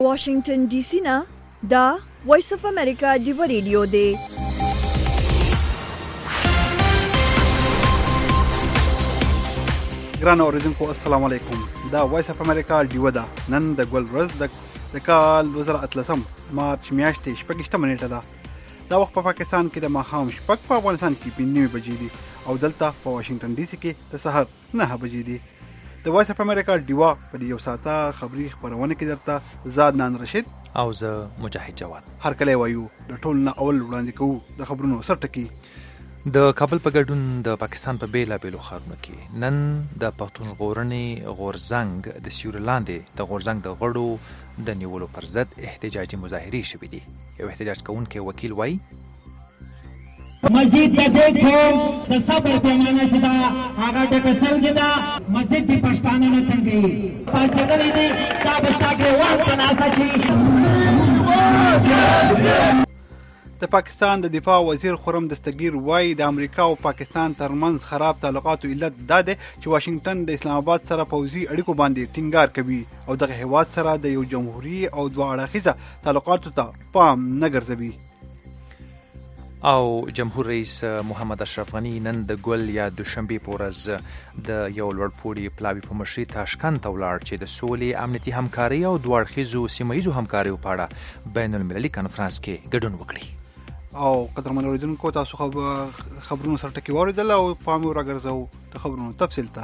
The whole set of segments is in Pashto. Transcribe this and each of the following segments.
واشنگټن ډي سي نه دا وایس اف امریکا ډیو ریډیو دی. ګران اوریدونکو السلام علیکم. دا وایس اف امریکا ډیو ده. نن د ګل ورځ د کال 2018 مارچ میاشتې 28 نیټه ده. دا وخت په پاکستان کې د ماښام 6 په افغانستان کې 9 بجې دي او دلته په واشنگټن ډي سي کې د سحر 9 بجې دي. د وایس اف امریکا ډیوا په یو ساعته خبري خبرونه کې درته زاد نان رشید او زه مجاهد جواد هر کله وایو د ټول نه اول وړاندې کوو د خبرونو سرټکی. د کابل په ګډون د پاکستان په بیلابیلو ښارونو کې نن د پښتون ژغورنې غورزنګ د سیوري لاندې د غورزنګ د غړو د نیولو پر ضد احتجاجي مظاهرې شوې دي. یو احتجاج کوونکی وکیل وایي مسجد د دې د صبر پیمانه شدا هغه د کسنګ دا مسجد د پښتانه نه څنګه پاسه غلي دي دا بستاګه وان تناسا چی. د پاکستان د دفاع وزیر خرم دستگیر وایي د امریکا او پاکستان ترمنځ خراب تعلقاتو علت دا دی چې واشنگټن د اسلام آباد سره پوځي اړیکو باندې ټینګار کوي او دغه هیواد سره د یو جمهوریت او دوه اړخیزه تعلقاتو ته پام نه ګرځوي. او جمهور رئیس محمد اشرف غنی نن د ګل یا دوشنبه په ورځ د یو لوړپوړي پلاوي په مشرۍ تاشکند ته ولاړ چې د سولې امنیتي همکارۍ او دوه اړخیزو سیمه ییزو همکاریو په اړه بین المللي کنفرانس کې ګډون وکړي. او قدرمن اوریدونکو تاسو خبرونو سرټکی واوریدل او پام راګرځو د خبرونو تفصیل ته.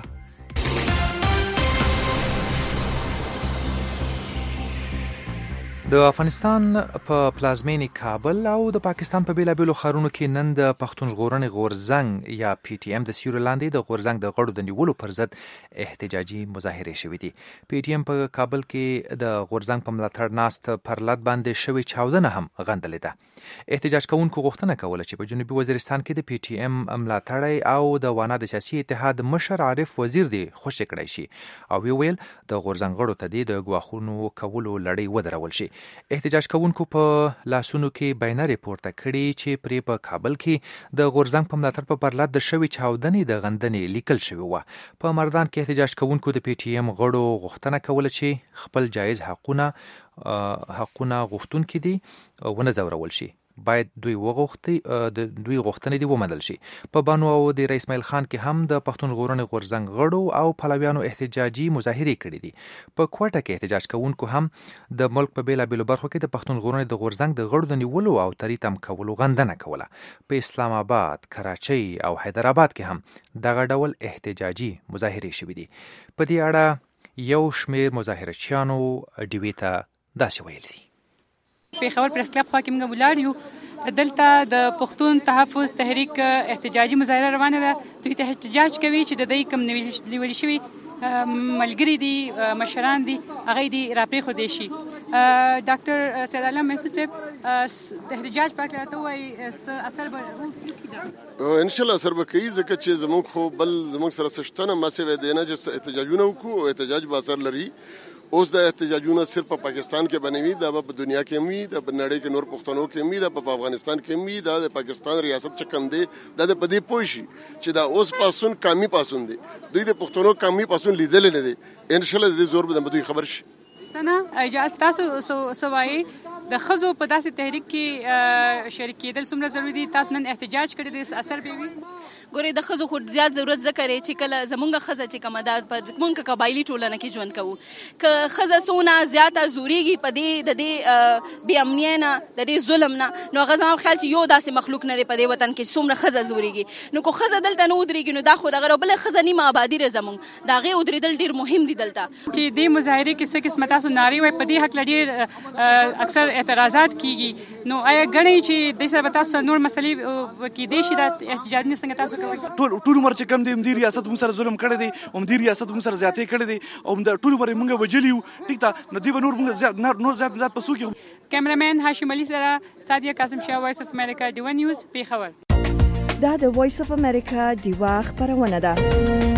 د افغانستان په پلازمینې کابل او د پاکستان په بیلابیلو ښارونو کې نن د پښتون ژغورنې غورزنګ یا پی ټی ایم د سیوري لاندې د غورزنګ د غړو د نیولو پر ضد احتجاجي مظاهرې شوې دي. پی ټی ایم په کابل کې د غورزنګ په ملاتړ ناست پر لد باندې شوې چاودنه هم غندلې ده. احتجاج کوونکو غوښتنه کوله چې په جنوبي وزیرستان کې د پی ټی ایم ملاتړی او د وانا د سیاسي اتحاد مشر عارف وزیر دی خوشی کړی شي او ویل د غورزنګ غړو ته د ګواښونو کولو لړۍ ودرول شي. احتجاج کوونکو په لاسونو کې بینرې پورته کړي چې پرې په کابل کې د غورزنګ په ملاتړ په پرلط د شوې چاودنې د غندنې لیکل شوی و. په مردان کې احتجاج کوونکو د پی ټی ایم غړو غوښتنه کوله چې خپل جایز حقونه غوښتونکي دي ونه ځورول شي. باید دوی غوښتنې دي ومنل شي. په بانو او د رئیس اسماعیل خان کې هم د پښتون ژغورنې غورزنګ غړو او پلویانو احتجاجي مظاهرې کړې دي. په کوټه کې احتجاج کوونکو هم د ملک په بیلابیلو برخو کې د پښتون ژغورنې د غورزنګ د غړو د نیولو او تریتم کولو غندنه کوله. په اسلام آباد، کراچۍ او حیدرآباد کې هم دغه ډول احتجاجي مظاهرې شوې دي. په دې اړه یو شمېر مظاهرچیانو ډیوې ته داسې ویلي دي. پیښور پریس کلب خوا کې موږ ولاړ یو. دلته د پښتون تحفظ تحریک احتجاجي مظاهره روانه ده. دوی ته احتجاج کوي چې د دوی کوم نیول شوي ملګري دي، مشران دي، هغه دي راپرېښودی شي. ډاکټر سید عالم محسود صاحب د احتجاج په هکله راته ووایي څه اثر به وکړي؟ انشاءالله اثر به کوي ځکه چې زموږ خو بل زموږ سره څه شته نه. ما سوی دی نه چې احتجاجونه وکړو او احتجاج به اثر لري. اوس د احتجاجونه صرف په پاکستان کې بنوي، دا په دنیا کې هم وي، دا په نړۍ کې نور پښتنو کې هم وي، دا په افغانستان کې هم وي. دا د پاکستان ریاست چې کوم دی دا د په دې پوه شي چې دا اوس پاسون کامي پاسون دی. دوی د پښتنو کامي پاسون لیدلی نه دی. انشاءالله د دې زور به دوی خبر شي. سنه اجازه تاسو سوایي د ښځو په داسې تحریک کې شریک کېدل څومره ضروري دي؟ تاسو نن احتجاج کړی دی، اثر به وي؟ ګورې د ښځو خو زیات ضرورت ځکه دی چې کله زمونږ ښځه چې کومه ده په مونږ قبایلي ټولنه کې ژوند کوو، که ښځه څونه زیاته زورېږي په دې د دې بې امنۍ نه، د دې ظلم نه، نو هغه زما په خیال چې یو داسې مخلوق نه دی په دې وطن کې چې څومره ښځه زورېږي. نو که ښځه دلته نه ودرېږي نو دا خو دغه بله ښځه نیمه آبادي ده زمونږ، د هغې ودرېدل ډېر مهم دي دلته. چې دې مظاهرې کې څه قسمه تاسو نارې وایي، په دې هکله ډېر اکثر اعتراضات کېږي. نو آیا ګڼئ چې دې سره به تاسو نور مسلې کېدی شي دا احتجاجونه څنګه تاسو کوئ؟ ټول عمر چې کم دی همدې ریاست موږ سره ظلم کړی دی، همدې ریاست موږ سره زیاتې کړی دی او همدا ټول عمر یې موږ وژلي یو. ټیک ده، نو دوی به نور زیات په څوک یو. کیمرامین هاشم علي سره سادیه قاسم شاه، وایس اف امریکا ډیوا نیوز، پیښور. دا د وایس اف امریکا ډیوا خبرونه ده.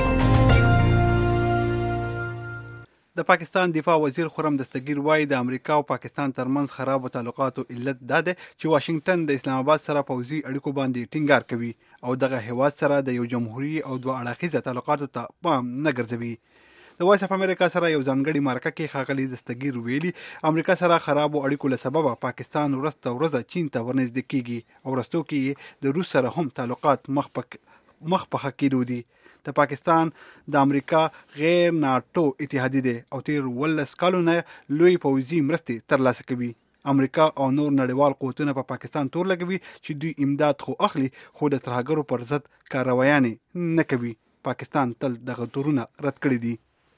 د پاکستان دفاع وزیر خرم دستگیر وایي د امریکا او پاکستان ترمنځ خرابو تعلقاتو علت دا دی چې واشنگټن د اسلام آباد سره پوځي اړیکو باندې ټینګار کوي او دغه هیواد سره د یو جمهوریت او دوه اړخیزه تعلقاتو ته پام نه ګرځوي. د وایس اف امریکا سره یو ځانګړي مرکه کې ښاغلي دستګیر ویلي امریکا سره خرابو اړیکو له سببه پاکستان ورځ ورځ چین ته ورنږدې کیږي او وروستو کې د روس سره هم تعلقات مخ په کېدو دي. د پاکستان د امریکا غیر ناټو اتحادیه دی او تیر 18 کالو نه لوی پوځي مرستې ترلاسه کوي. امریکا او نور نړیوال قوتونه په پاکستان تور لګوي چې دوی امداد خو اخلي خو د ترهګرو پر ضد کاروایانې نه کوي. پاکستان تل دغه تورونه رد کړي دي.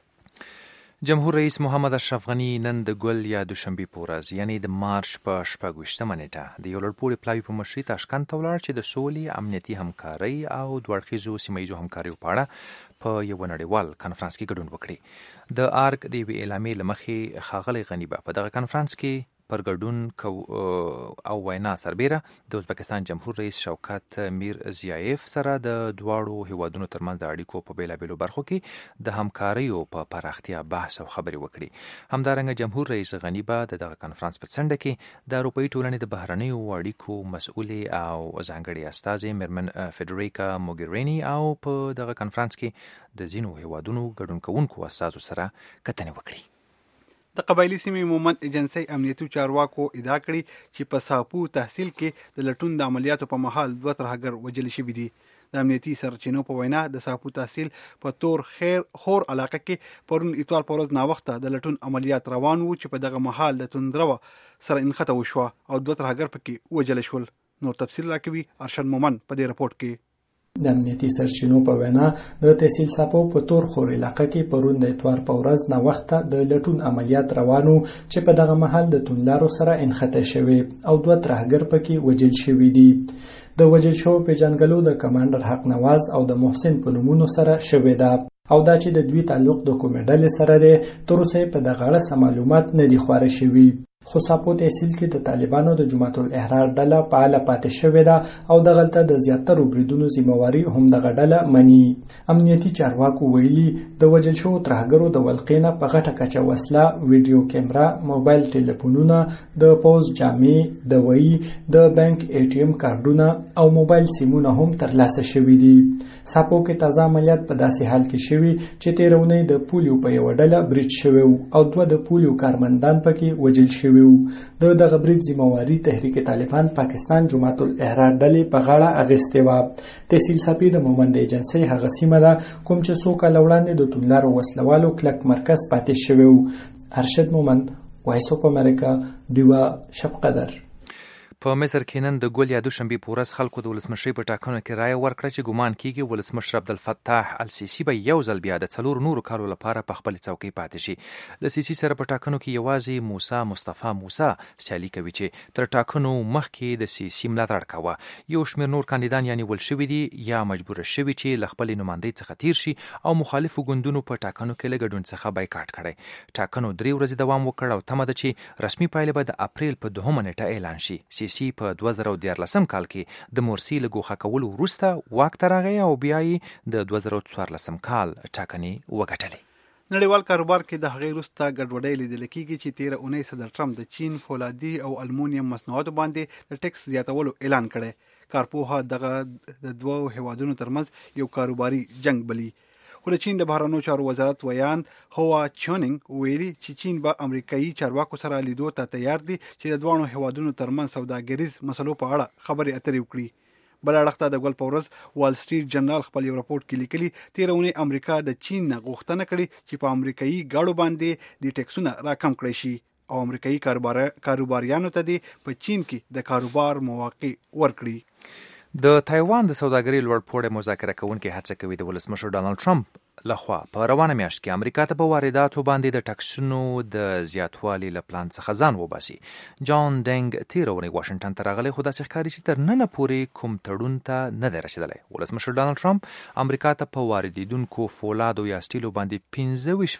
جمهور رئیس محمد اشرف غنی نن د ګل یا دوشنبې په ورځ یعنی د مارچ په 26مه نیټه د یو لوړپوړي پلاوي په مشرۍ تاشکند ته ولاړ چې د سولې امنیتي همکارۍ او دوه اړخیزو سیمه ییزو همکاریو په اړه په یو نړیوال کنفرانس کې ګډون وکړي. د آرک د یوې اعلامیې له مخې ښاغلی غني به په دغه کنفرانس کې پر ګډون او وینا سربیره د ازبکستان جمهور رئیس شوکت میرزیایف سره د دواړو هیوادونو ترمنځ د اړیکو په بیلابیلو برخو کې د همکاریو په پراختیا بحث او خبرې وکړي. همدارنګه جمهور رئیس غني به دغه کنفرانس په څنډه کې د اروپایي ټولنې د بهرنیو اړیکو مسؤلې او ځانګړې استازې میرمن فیډریکا موګرینی او په دغه کنفرانس کې د ځینو هیوادونو ګډون کوونکو استازو سره کتنې وکړي. د قبایلي سیمې مومند ایجنسۍ امنیتي چارواکو ادعا کړې چې په ساپو تحصیل کې د لټون د عملیاتو په مهال 2 ترهګر وژل شوي دي. د امنیتي سرچینو په وینا د ساپو تحصیل په تور خور علاقه کې پرون اتوار په ورځ ناوخته د لټون عملیات روان وو چې په دغه مهال د توندرو سره انخته وشوه او 2 ترهګر پکې وژل شول. نور تفصیل راکوي ارشد مومن په دې رپورت کې. د امنیتي سرچینو په وینا د تحصیل ساپو په تور خور علاقه کې پرون د اتوار په ورځ ناوخته د لټون عملیات روانو چې په دغه مهال د توندلارو سره انخته شوي او 2 ترهګر پکې وژل شوي دي. د وژل شوو پیژنګلو د کمانډر حق نواز او د محسن په نومونو سره شوې ده او دا چې د دوی تعلق د کومې ډلې سره دی تر اوسه په دغه اړه معلومات نه دي خپاره شوي. خو ساپو تحصیل کې د طالبانو د جماعت الاحرار ډله فعاله پاتې شوې ده او دغلته د زیاترو بریدونو ذمہواری هم دغه ډله مني. امنیتي چارواکو ویلي د وژل شوو ترهګرو د ولقې نه په غټه کچه وسله، ویډیو کیمرا، موبایل ټلیفونونه، د پوز جامې، دوايي، د بانک ATM کارډونه او موبایل سیمونه هم ترلاسه شوي دي. ساپو کې تازه عملیات په داسې حال کې شوي چې تیرونی د پولیو په یو ډله برید شوی او 2 د پولیو کارمندان پکې وژل شوي. د دغه برید ذمہواری تحریک طالبان پاکستان جماعت الاحرار ډلې په غاړه اخیستې وه. تحصیل ساپي د مومند ایجنسۍ هغه سیمه ده کوم چې څو کاله وړاندې د توندلارو وسلوالو کلک مرکز پاتې شوی و. ارشد مومند، وایس اف امریکا، ډیوا شبقدر. په مصر کې نن د ګل یا دوشنبې په ورځ خلکو د ولسمشرۍ په ټاکنو کې رایه ورکړه چې ګمان کیږي ولسمشر عبدالفتاح السیسی به یو ځل بیا د 4 نورو کالو لپاره په خپل څوکۍ پاتې شي. د سیسی سره په ټاکنو کې یوازې موسی مصطفی موسی سیالي کوي چې تر ټاکنو مخکې د سیسی ملاتړ کاوه. یو شمېر نور کاندیدان یا نیول شوي دي یا مجبور شوي چې له خپلې نمایندګۍ څخه تیر شي او مخالفو ګوندونو په ټاکنو کې له ګډون څخه بایکاټ کړی. ټاکنو 3 ورځې دوام وکړ او تمه ده چې رسمي پایلې به د اپریل په 2 نیټه اعلان شي. سیسی په 2014 کال کې د مورسی له ګوښه کولو وروسته واک ته راغی او بیا یې د 2014 کال ټاکنې وګټلې. نړیوال کاروبار کې د هغې وروسته ګډوډۍ لیدل کېږي چې 13 اونۍ صدر ټرمپ د چین فولادي او المونیم مصنوعاتو باندې د ټیکس زیاتولو اعلان کړی. کارپوهه دغه د 2 هیوادونو ترمنځ یو کاروباري جنگ بلی. خو د چین د بهرنیو چارو وزارت ویان هوا چونینګ ویلي چې چین به امریکایي چارواکو سره لیدو ته تیار دي چې د دوه هیوادونو ترمنځ سوداګریز مسلو په اړه خبرې اترې وکړي. بل اړخته د ګل په ورځ وال سټریټ جرنال خپل یو راپورټ کې لیکلي 13 اونۍ امریکا د چین نه غوښتنه کړې چې په امریکایي ګاډو باندې د ټیکسونه راکم کړی شي او امریکایي کاروباریانو ته په چین کې د کاروبار مواقع ورکړي. د تایوان د سوداګرۍ لوړپوړی مذاکره کوونکي هڅه کوي د ولسمشر ډانلډ ټرمپ لخوا په روانه میاشت کې امریکا ته په وارداتو باندې د ټکسونو د زیاتوالي له پلان څخه ځان وباسي. جان ډنګ 13 اونۍ واشنگټن ته راغلی خو داسې ښکاري چې تر ننه پورې کوم تړون ته نه دی رسېدلی. ولسمشر ډانلډ ټرمپ امریکا ته په واردېدونکو فولادو یا سټیلو باندې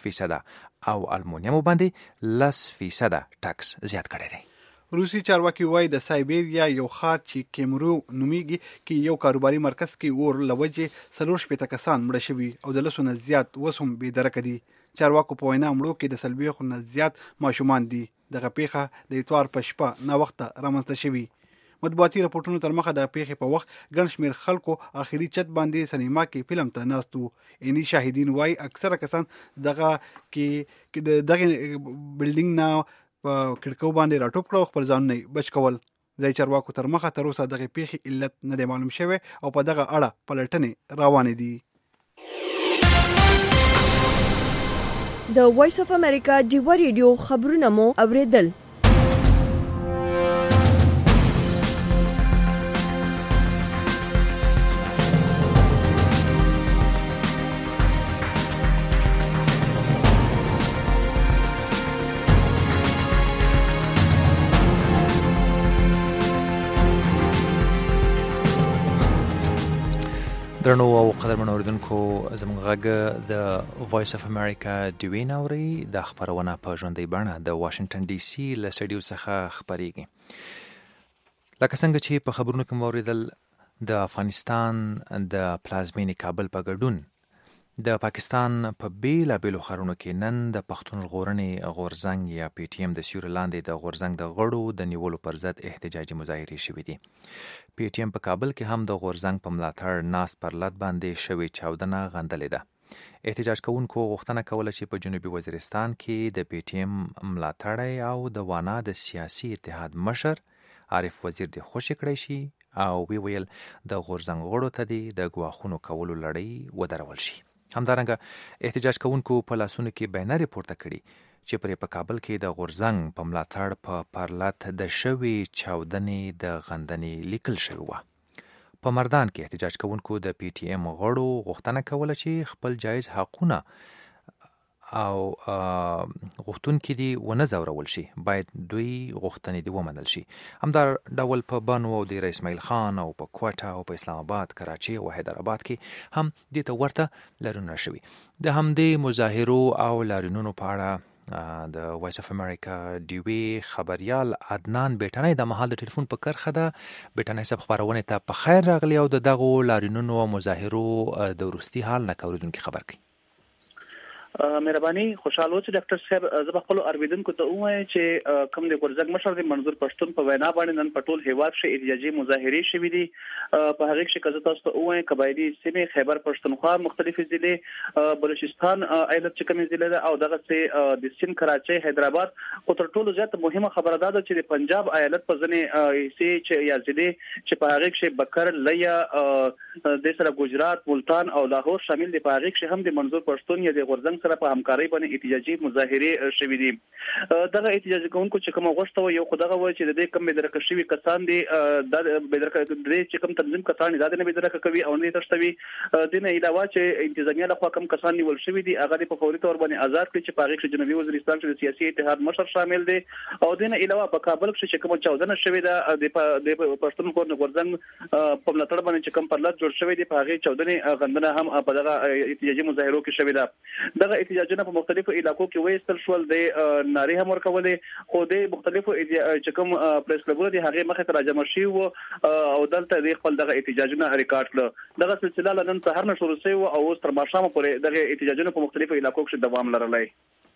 25% او المونیمو باندې 10% ټکس زیات کړی دی. روسي چارواکي وایي د سایبیریا یو ښار چې کیمرو نومیږي کې یو کاروباري مرکز کې اور لوجې 4 کسان مړه شوي او د 100 نه زیات اوس هم بې درکه دي. چارواکو په وینا مړو کې د 40 نه زیات ماشومان دي. دغه پیښه د اتوار په شپه ناوخته رامنځته شوي. مطبوعاتي راپورټونو تر مخه د پیښې په وخت ګڼ شمېر خلکو آخري چت باندې سینما کې فلم ته ناست وو. یعنی شاهدین وایي اکثره کسان دغه بلډینګ نه په کړکو باندې راټوپ کړو خپل ځانونه بچ کول. ځای چارواکو تر مخه تر اوسه دغه پیښې علت نه دی معلوم شوی او په دغه اړه پلټنې روانې دي. د وایس اف امریکا ډیوا ریډیو خبرونه مو اوریدل. درنو او قدرمن اوریدونکو زموږ غږ د وایس اف امریکا ډیوین اوري د خبرونه په ژوندۍ بڼه د واشنگټن ډي سي له سټډیو څخه خبريږي. لکه څنګه چې په خبرونو کې اوریدل د افغانستان د پلازمینې کابل په ګډون د پاکستان په بیلابیلو ښارونو کې نن د پښتون ژغورنې غورځنګ یا پی ټی ایم د سیوري لاندې د غورځنګ د غړو د نیولو پر ضد احتجاجي مظاهرې شوې دي. پی ټی ایم په کابل کې هم د غورځنګ په ملاتړ ناس پر لات باندې شوې چاودنه غندلې ده. احتجاج کوونکو غوښتنه کوله چې په جنوبي وزیرستان کې د پی ټی ایم ملاتړی او د وانا د سیاسي اتحاد مشر عارف وزیر د خوشی کړی شي او ویل د غورځنګ غړو ته د ګواښونو کولو لړۍ ودرول شي. همدارنګه احتجاج کوونکو په لاسونو کې بینرې پورته کړي چې پرې په کابل کې د غورځنګ په ملاتړ په پرلط د شوې چاودنې د غندنې لیکل شوی و. په مردان کې احتجاج کوونکو د پی ټی ایم غړو غوښتنه کوله چې خپل جایز حقونه او غوښتونکي دي ونه ځورول شي، باید دوی غوښتنې دي ومنل شي. همدا ډول په بانو او د اسماعیل خان او په کوټه او په اسلام آباد، کراچي او حیدرآباد کې هم دې ته ورته لارښوونه شوي. د همدې مظاهرو او لاریونونو په اړه د وایس اف امریکا ډیوی خبریال عدنان بیٹنی د مهال د ټلیفون په کرخه ده. بیٹنی صاحب خبرونه ته په خیر راغلی او د دغو لاریونونو او مظاهرو د وروستي حال نه کوریدونکو خبر کړي. مهرباني خوشاله چې ډاکټر صاحب زه خپل اوریدونکو ته وایم چې کوم د غورځنګ مشر د منظور پښتون په وینا باندې نن په ټول هیواد کې احتجاجي مظاهرې شوې دي. په هغه کې کزه تاسو ته وایم قبایلی سیمې خیبر پښتونخوا مختلفې ضلع بلوچستان ایالت چې کومې ضلع او دغه سه د سین کراچي حیدرآباد او تر ټولو زیات مهمه خبره ده چې د پنجاب ایالت په ځنې سي چې یا ضلع چې په هغه کې بکر لیا د سره ګجرات ملتان او لاهور شامل دي. په هغه کې هم د منظور پښتون یا د غورځنګ سره په همکارۍ باندې احتجاجي مظاهرې شوې دي. دغه احتجاج کوونکو چې کوم غوښتنه یو خدغه وایي چې د دې کم بدرکه شوی کسان دي د بدرکه د چې کوم تنظیم کسان د نه بدرکه کوي او نه تشتوي د نه علاوه چې انتظامیه له خوا کم کسان نیول شوی دي هغه په فوري تور باندې آزاد کړي چې په هغه کې جنوبي وزیرستان کې د سیاسي اتحاد مشر شامل دي او د نه علاوه په کابل کې چې کوم چاودنه شوې ده د پښتون غورځنګ په ملاتړ باندې چې کوم پرلط جوړ شوی دی په هغه چاودنه غندنه هم په دغه احتجاجي مظاهرو کې شوې ده. دغه احتجاجونه په مختلفو علاقو کې وېستل شول د ناري هم ورکولې خو د مختلفو چې کوم پریس کلبونه دي هغه مخه ته راجمع شي او دلته د خپل دغه احتجاجونه ریکارډ کړ. دغه سلسله نن سهار نه شروع شوه او اوس تر ماښام پورې دغه احتجاجونه په مختلفو علاقو کې دوام لرلی.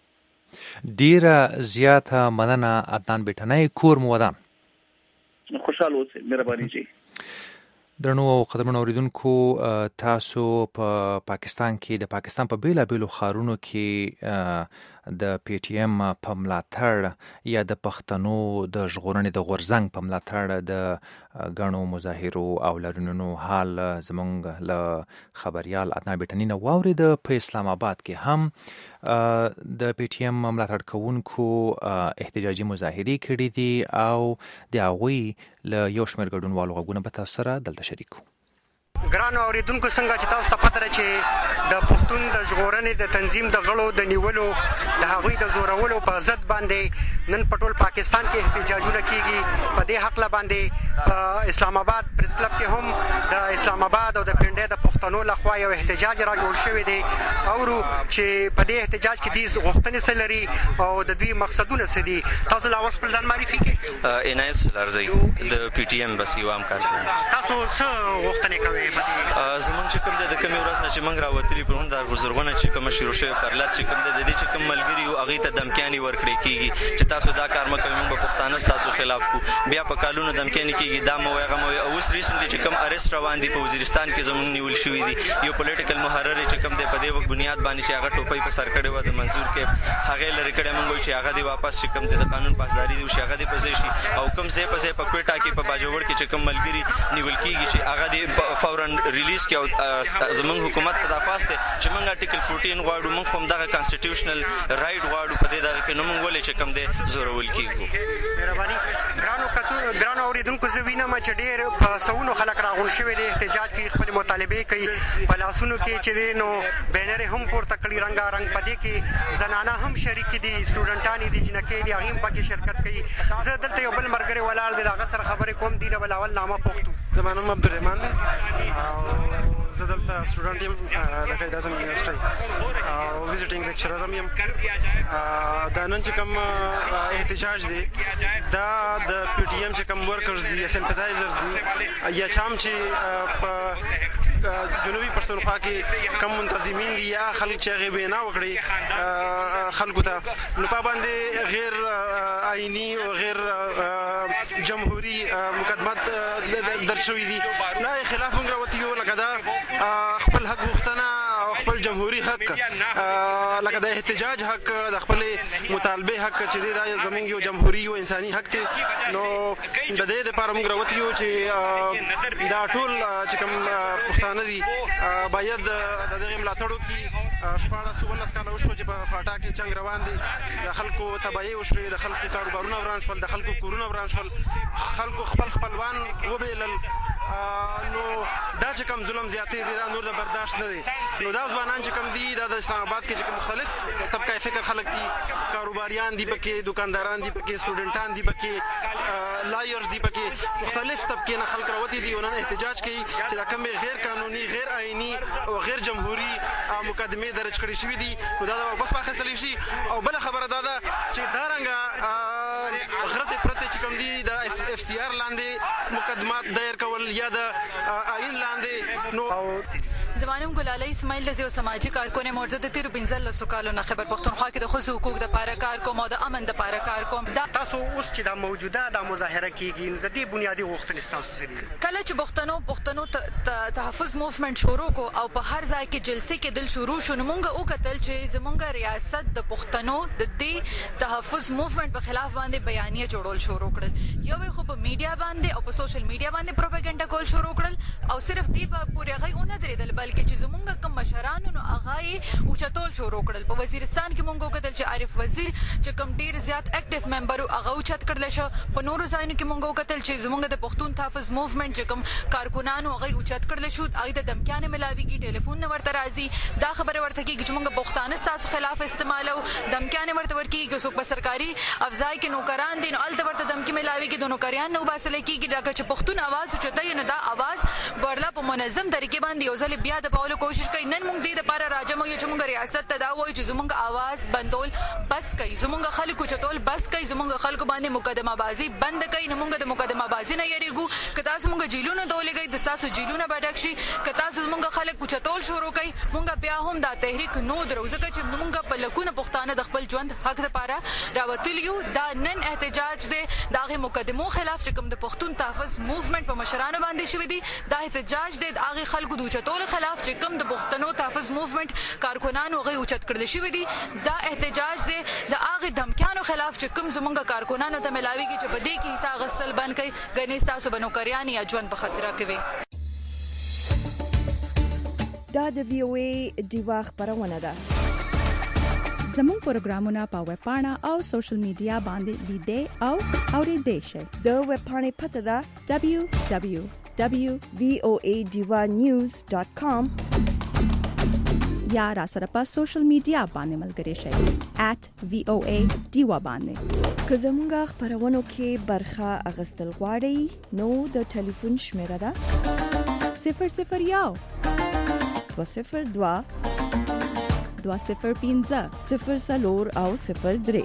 ډیره زیاته مننه عدنان بیٹنی کور مو ودان. خوشاله اوسئ. مهرباني جی. درنو او قدرمن اوریدونکو تاسو په پاکستان کې د پاکستان په بیلابیلو ښارونو کې د پی ټی ایم په ملاتړ یا د پښتنو د ژغورنې د غورځنګ په ملاتړ د غنو مظاهرو او لاریونونو حال زمونږ له خبریال عدنان بیٹنی نه واورید. په اسلام آباد کې هم د پی ټی ایم ملاتړ کوونکو احتجاجي مظاهرې کړې دي او د هغوی له یو شمېر ګډونوالو غږونه به تاسو سره دلته شریک کړو. ګرانو اوریدونکو څنګه چې تاسو ته پته ده چې د پښتون د ژغورنې د تنظیم د غړو د نیولو د هغوی د زورولو په ضد باندې نن په ټول پاکستان کې احتجاجونه کیږي. په دې حق باندې په اسلام آباد پریس کلب کې هم د اسلام آباد او د پنډۍ د پښتنو لخوا یو احتجاج را جوړ شوی دی او چې په دې احتجاج کې دې غوښتنې څه لري او د دوی مقصدونه څه دي. تاسو لا خپل ځان معرفي کړئ. عنایت لرزی د پی ټی ایم بس یو همکار. تاسو څه غوښتنې کوئ؟ زمونږ چې کوم د کمې ورځ نه چې موږ راوتلي پر هم د بزرګونه چې کومه شروع شوې پرلط چې کوم د دې چې کوم ملګري یو هغوی ته دمکیانې ورکړې کېږي چې تاسو دا کار مه کوئ، موږ به پښتانه پښتانه ستاسو خلاف کو بیا په کالونو دمکې نه کیږي دا مو هغه مو اوس ریسنټلی چې کوم اریسټ روان دي په وزیرستان کې زموږ نیول شوی دي یو پولیټیکل محرر چې کوم دی په دې بنیاد باندې چې هغه ټوپۍ په سر کړی و د منظور کې هغه لري کړی مونږ چې هغه دی واپس چې کوم د قانون پاسداري دی چې هغه دی پځې شي او کوم ځای په ځای په کوټا کې په باجوړ کې چې کوم ملګری نیول کیږي چې هغه دی فورن ریلیز کې او زموږ حکومت ته دا پاسته چې مونږ آرټیکل 14 غواړو مونږ هم دغه کانسټیټیوشنل رائټ غواړو په دې دغه کې نو مونږ ولې چې کوم دی زورول کیږو مهرباني ګرانو اوریدونکو زه وینم چې ډېر په سونو خلک راغون شوي دي احتجاج کوي خپل مطالبه کوي په لاسونو کې چې نو بینر هم پورته کړي رنګارنګ پدې کې زنانه هم شریک دي سټوډنټان دي جنکې دي هغه هم پکې شرکت کوي زه دلته یو بل مرګري ولاړ دي هغه سره خبرې کوم دي ول اول نامه پښتو زمانم عبدالرحمن دی او زه دلته سټوډنټ یم د قاعده اعظم یونیورسيټي او ویزټینګ لیکچرر هم یم دا نن چې کوم احتجاج دی دا د پی ټی ایم چې کوم ورکرز دي سمپتایزرز دي یا چام چې په جنوبي پښتونخوا کې کم منتظمین دي یا خلک چې هغه بنا وکړي خلکو ته نو په باندې غیر آئینی او غیر جمهوری مقدمات درج شوي دي نه خلاف موږ راوتیو لکه دا خپل حق غوښتنه او خپل جمهوری حق لکه د احتجاج حق د خپل مطالبه حق چې دی دا زموږ یو جمهوری او انساني حق دی نو د دې لپاره موږ راوتیو چې دا ټول چې کوم پښتانه دي باید د دغه ملاتړ وکړي 14 کاله وشو چې په فاټا کې جنگ روان دي د خلکو تباہي وشوه د خلکو کاروبارونه وران شول د خلکو کورونه وران شول خلکو خپل خپلوان وبېلل نو دا چې کوم ظلم زیاتې دي دا نور د برداشت نه دي نو دا ځوانان چې کوم دي د اسلام آباد کې چې مختلف طبقه فکر خلک دي کاروباریان دي پکې دکانداران دي پکې سټوډنټان دي پکې لایرز دي پکې مختلف طبقه نه خلک راوتي دي ونن احتجاج کوي چې دا کوم غیر قانوني غیر آئینی او غیر جمهوری مقدمه درج کړی شوې دي نو دا واپس پاخستل شي او بل خبره دا چې دا رنګه غرته پرته چې کوم دي د اف سی آر لاندې مقدمات دایر کول یا د آئین لاندې نو زمانم ګلالي اسماعیل د یو سماجی کارکونه مرزه د 13 کالو نه خبر پښتونخوا کې د خصوصي حقوق د پاره کار کوم او د امن د پاره کار کوم دا تاسو اوس چې دا موجوده د مظاهره کیږي د دې بنیادی غوښتنې تاسو سره کله چې پښتنو تحفظ موومېنټ شروع کو او په هر ځای کې جلسې کې دل شروع شو نو مونږ او کتل چې زمونږ ریاست د پښتنو د دې تحفظ موومېنټ په خلاف باندې بیانیه جوړول شروع کړل یو خو په میډیا باندې او په سوشل میډیا باندې پروپاګاندا کول شروع کړل او صرف دې په پورې غي اون درېدل بلکې چې زمونږ کوم مشرانو نو هغه او چتول شروع کړل په وزیرستان کې مونږ وکړل چې عارف وزیر چې کوم ډیر زیات اکټیو ممبر هغه او چت کړل شو په نورو ځایونو کې مونږ وکړل چې زمونږ د پښتون تحفظ موومېنټ چې کوم کارکونانو هغه او چت کړل شو هغه د دمکانې ملاويږي ټلیفون نه ورته راځي دا خبره ورته کیږي چې مونږ پښتانه تاسو خلاف استعمالو دمکانې ورته ورکیږي چې څوک په سرکاري افزای کې نوکران دي نو الته ورته دمکی ملاويږي د نوکریان نو باسل کیږي دا چې پښتون आवाज اوچتای نه دا आवाज ورلا په منظم طریقې باندې یو ځل بیا د پاولو کوشش کوي نن موږ دې لپاره راځم یو چې موږ ریاست ته دا وایو چې زموږ आवाज بندول بس کوي زموږ خلکو چتول بس کوي زموږ خلکو باندې مقدمه بازی بند کوي نو موږ د مقدمه بازی نه یریږو که تاسو موږ جیلونو دولېږي د تاسو جیلونه بډک شي که تاسو موږ خلک چتول شروع کوي موږ بیا هم دا تحریک نو درو ځکه چې موږ په لکونه پښتانه د خپل ژوند حق لپاره راوتلیو دا نن احتجاج دی داغه مقدمو خلاف چې کوم د پښتون تحفظ موومېنټ په مشرانو باندې شوې دي دا احتجاج دی داغه خلکو د چتول خلاف چې کوم د پښتنو تحفظ موومېنټ کارکونانو غي اوچت کړل شوې دي دا احتجاج دی د هغه دمکانو خلاف چې کوم زمونږ کارکونانو ته ملاويږي چې په دې کې حصہ غسل بند کوي غني تاسو بنو کریان یا ژوند په خطر کوي دا د وی او ای دیوا خبرونه ده زموږ پروګرامونه په ویب پاڼه او سوشل میډیا باندې لیدئ او اوریدئ شئ د ویب پاڼې پته ده www.voadivanews.com یا را سره په سوشل میډیا باندې ملګري شئ @voa_diva باندې که زموږ خبرونو کې برخه اغستل غواړئ نو د ټلیفون شمیره ده 001 202 205 0 او 03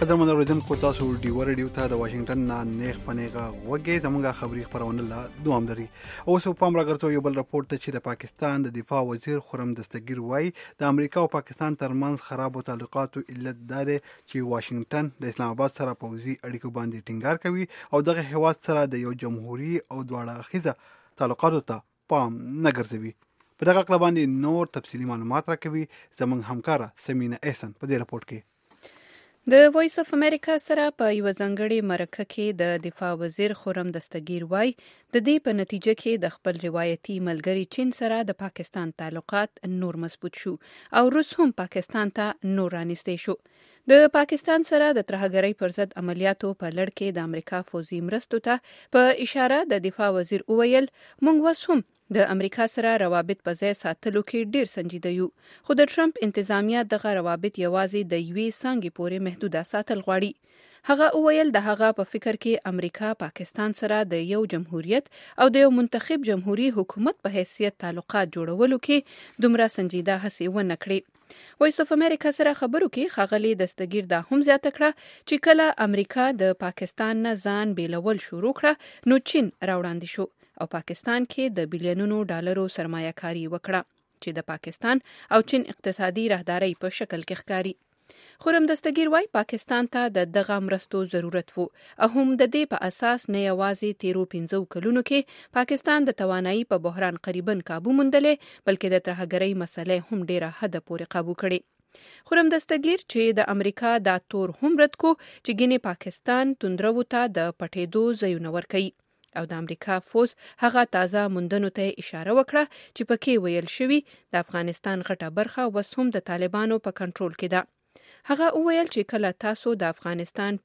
قدرمن اوریدونکو تاسو ډیو ریډیو ته د واشنگټن نه نیغ پنیغه وګي زموږه خبري خبرونه لا دوام لري. اوس په پام راګرځو یو بل راپورټ ته چې د پاکستان د دفاع وزیر خرم دستگیر وایي د امریکا او پاکستان ترمنځ خراب تعلقاتو علت دا دی چې واشنگټن د اسلام آباد سره پوځي اړیکو باندې ټینګار کوي او دغه هیواد سره د یو جمهوریت او دواړه اخیزه تعلقاتو ته پام نه ګرځوي. په دغه اړه باندې نور تفصیلی معلومات راکوي زموږ همکاره سمینا احسن په دې راپورټ کې. د وایس اف امریکا سره په یو ځانګړي مرکه کې د دفاع وزیر خرم دستگیر وایي د دې په نتیجه کې د خپل روایتي ملګری چین سره د پاکستان تعلقات نور مضبوط شو او روس هم پاکستان ته نور رانږدې شو. د پاکستان سره د ترهګرۍ پر ضد عملیاتو په لړ کې د امریکا فوزي مرستو ته په اشاره د دفاع وزیر وویل موږ اوس هم د امریکا سره روابط په ځای ساتلو کې ډیر سنجیده یو، خو د ټرمپ انتظامیه دغه روابط یوازې د یوې څانګې پورې محدوده ساتل غواړي. هغه وویل د هغه په فکر کې امریکا پاکستان سره د یو جمهوریت او د یو منتخب جمهوریت حکومت په حیثیت تعلقات جوړولو کې دومره سنجیده هڅې ونه کړې. وایس اف امریکا سره خبرو کې ښاغلي دستگیر دا هم زیاته کړه چې کله امریکا د پاکستان نه ځان بیلول شروع کړه نو چین راوړاندې شو او پاکستان کې د بلیونونو ډالرو سرمایه کاری وکړه چې د پاکستان او چین اقتصادي راهدارۍ په شکل کې ښکاري. خرم دستگیر وایي پاکستان ته د دغه مرستو ضرورت وو او هم د دې په اساس نه یوازې 13 کلونو کې پاکستان د توانایي په بحران قریباً کابو موندلې بلکې د ترهګرۍ مسلې هم ډیره حد پورې قابو کړي. خرم دستگیر چې د امریکا دا تور هم رد کو چې ګینه پاکستان توندرو ته د پټېدو ځایونه ورکوي او د امریکا فوز هغه تازه موندنو ته اشاره وکړه چې پکې ویل شوی د افغانستان غټه برخه وس هم د طالبانو په کنټرول کې ده. هغه وویل چې کله تاسو د افغانستان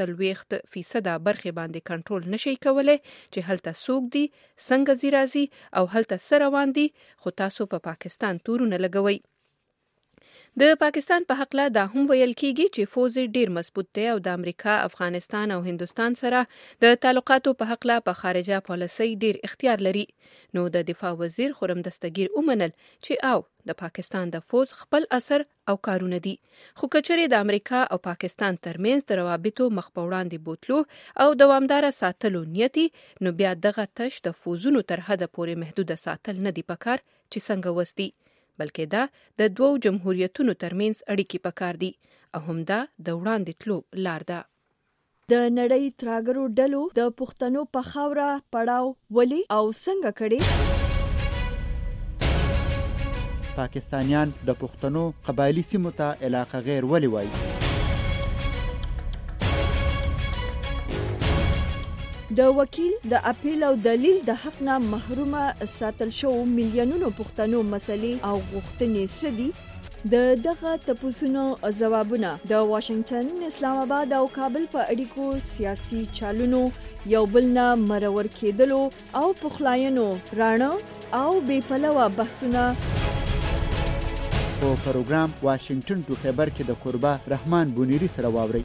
15% برخه باندې کنټرول نشئ کولای چې هلته څوک دي څنګه زی راځي او هلته سره روان دي خو تاسو په پاکستان تورونه لګوي. د پاکستان په حق لا دا هم ویل کیږي چې فوز ډیر مضبوط دی او د امریکا، افغانستان او هندستان سره د تعلقاتو په حق لا په خارجه پالیسي ډیر اختیار لري. نو د دفاع وزیر خرم دستگیر ومنل چې او د پاکستان د فوز خپل اثر او کارونه دي، خو کچري د امریکا او پاکستان ترمنځ د روابطو مخ په وړاندې بوتلو او دوامدار ساتلو نیتي نو بیا دغه تش د فوزونو تر حده پورې محدود ساتل نه دی پکار چې څنګه وستي، بلکې دا د دوو جمهوریتونو ترمنځ اړیکې پکار دي او هم دا د وړاندې تلو لار ده. د نړۍ ترهګرو ډلو د پښتنو په خاوره پړاو ولي او څنګه کړي؟ پاکستانیان د پښتنو قبایلی سیمو ته علاقه غیر ولي وایي؟ د وکیل د اپیل او دلیل د حق نه محرومه ساتل شو میلیونونو پښتنو مسلې او غوښتنې سدي د دغه تپوسونو ځوابونه د واشنگټن، اسلام آباد او کابل په اړیکو سیاسي چالونو یو بل نه مرور کېدلو او پخلاینو راڼه او بې پلوه بحثونه په پروګرام واشنگټن ټو خبر کې د قربا رحمان بونیری سره واوري.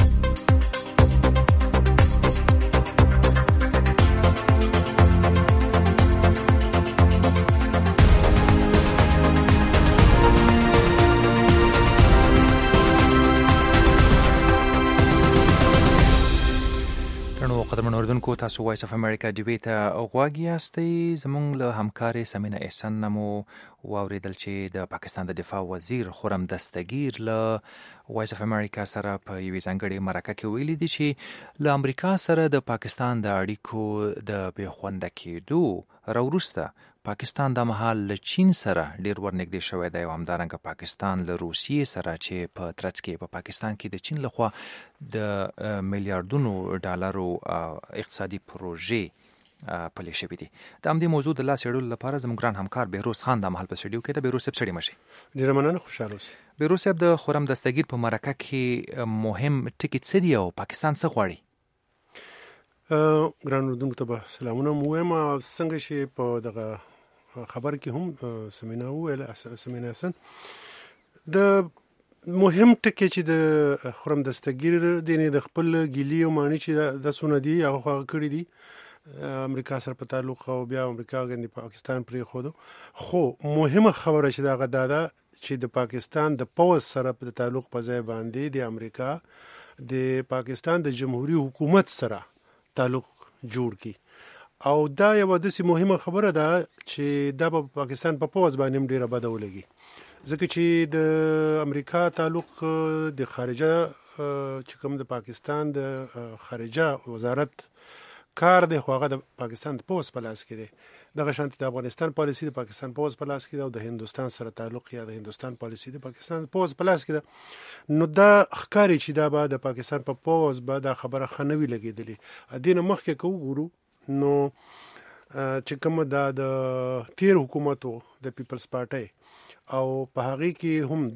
قدرمن اوریدونکو تاسو وایس اف امریکا ډیبیټ غواړی یاستئ. زموږ له همکارې سمینا احسن نمو واوریدل چې د پاکستان د دفاع وزیر خرم دستگیر له وایس اف امریکا سره په یوې ځانګړې مرکه کې ویلي دي چې له امریکا سره د پاکستان د اړیکو د بې خونده کېدو راوروسته پاکستان د مهال له چین سره ډیر ورنږدې شوی دی او همدارنګه پاکستان له روسیې سره چې په ترڅ کې په پاکستان کې د چین لخوا د میلیارډونو ډالرو اقتصادي پروژې پلي شوي دي. د همدې موضوع د لاس وړلو لپاره زموږ ګران همکار بهروز خان د مهال په سټډیو کې د بهروز صاحب سړي مشي. ډیره مننه، خوشاله اوسئ. بهروز صاحب د خرم دستگیر په مرکه کې مهم ټکی څه دی او پاکستان څه غواړي؟ ګران اردوونکو ته سلامونه وایم. څنګه چې په دغه خبر کې هم سمینا وویل، سمینا حسن د مهم ټکی چې د خرم دستگیر د خپل ګیلی او مانی چې د سونه دی هغه کړی دی امریکا سره په تعلق او بیا امریکا غندي پاکستان پرې خو خو مهمه خبره چې دا غدا ده چې د پاکستان د پوز سره په تعلق په ځای باندې د امریکا د پاکستان د جمهوریت حکومت سره تعلق جوړ کی او دا یو داسې مهمه خبره ده چې دا په پاکستان په پوز باندې ډیره بده ولګي ځکه چې د امریکا تعلق د خارجه چې کوم د پاکستان د خارجه وزارت کار دی خو هغه د پاکستان د پوز په لاس کې دی دغه شانتي د افغانستان پالیسي د پاکستان پوز په لاس کې ده او د هندستان سره تعلق یا د هندستان پالیسي د پاکستان پوز په لاس کې ده نو دا ښکاري چې دا به د پاکستان په پوز به دا خبره ښه نه وي لګېدلې دې نه مخکې که وګورو نو چې کومه دا د تیر حکومت د پیپلز پارټۍ او په هغې کې هم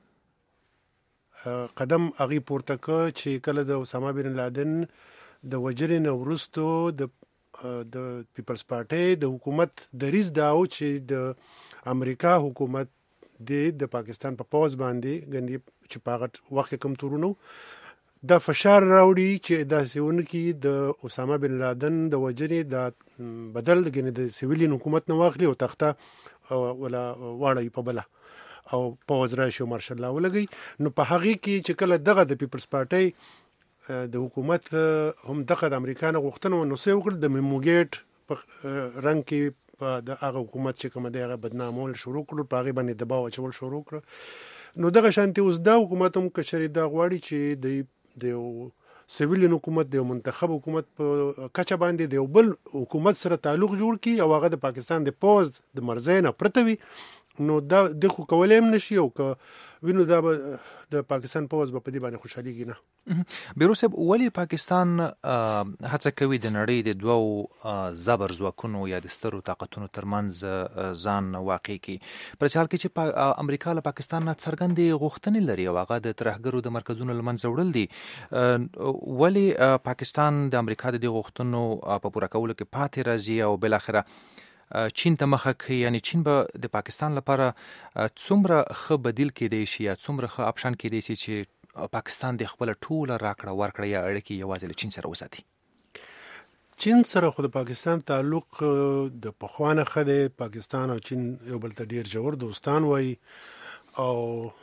دغه قدم هغې پورته کړ چې کله د اسامه بن لادن د وژنې نه وروستو د پیپلز پارټۍ د حکومت دریځ دا و چې د امریکا حکومت د پاکستان په پوز باندې ګندې چې په هغه وخت کې کم تورونو دا فشار راوړي چې داسې ونکړي د اسامه بن لادن د وژنې د بدل د سیویلین حکومت نه واخلي او تخته ولا واړوي په بله او پوز راشي او مارشل لا ولګي نو په هغې کې چې کله دغه د پیپلز پارټۍ د حکومت هم دغه د امریکا نه غوښتنه ونه وکړل د میموګیټ په رنګ کې په د هغه حکومت چې کوم دی هغه بدنامول شروع کړل په هغې باندې دباو اچول شروع کړه نو دغه شانتي اوس دا حکومت هم که چېرې دا غواړي چې د یو سیویلین حکومت د یو منتخب حکومت په کچه باندې د یو بل حکومت سره تعلق جوړ کړي او هغه د پاکستان د پوز د مرزۍ نه پرته وي نو دا د خو کولی هم نشي او که وینو دا به د پاکستان پوز به په دې باندې خوشحالېږي نه بیرو صاحب ولې پاکستان هڅه کوي د نړۍ د دوو زبر ځواکونو یا د سترو طاقتونو ترمنځ ځان واقع کړي په حال کې چې امریکا له پاکستان نه څرګندې غوښتنې لري او هغه د ترهګرو د مرکزونو له منځه وړل دي ولې پاکستان د امریکا د دې غوښتنو په پوره کولو کې پاتې راځي او بالاخره چین ته مخه کوي یعنی چین به د پاکستان لپاره څومره ښه بدیل کېدی شي یا څومره ښه اپشن کېدی شي چې پاکستان د خپل ټوله راکړه ورکړه یا اړیکې یوازې له چین سره وساتي چین سره خو د پاکستان تعلق د پخوا نه ښه دی پاکستان او چین یو بل ته ډېر ژور دوستان وایي او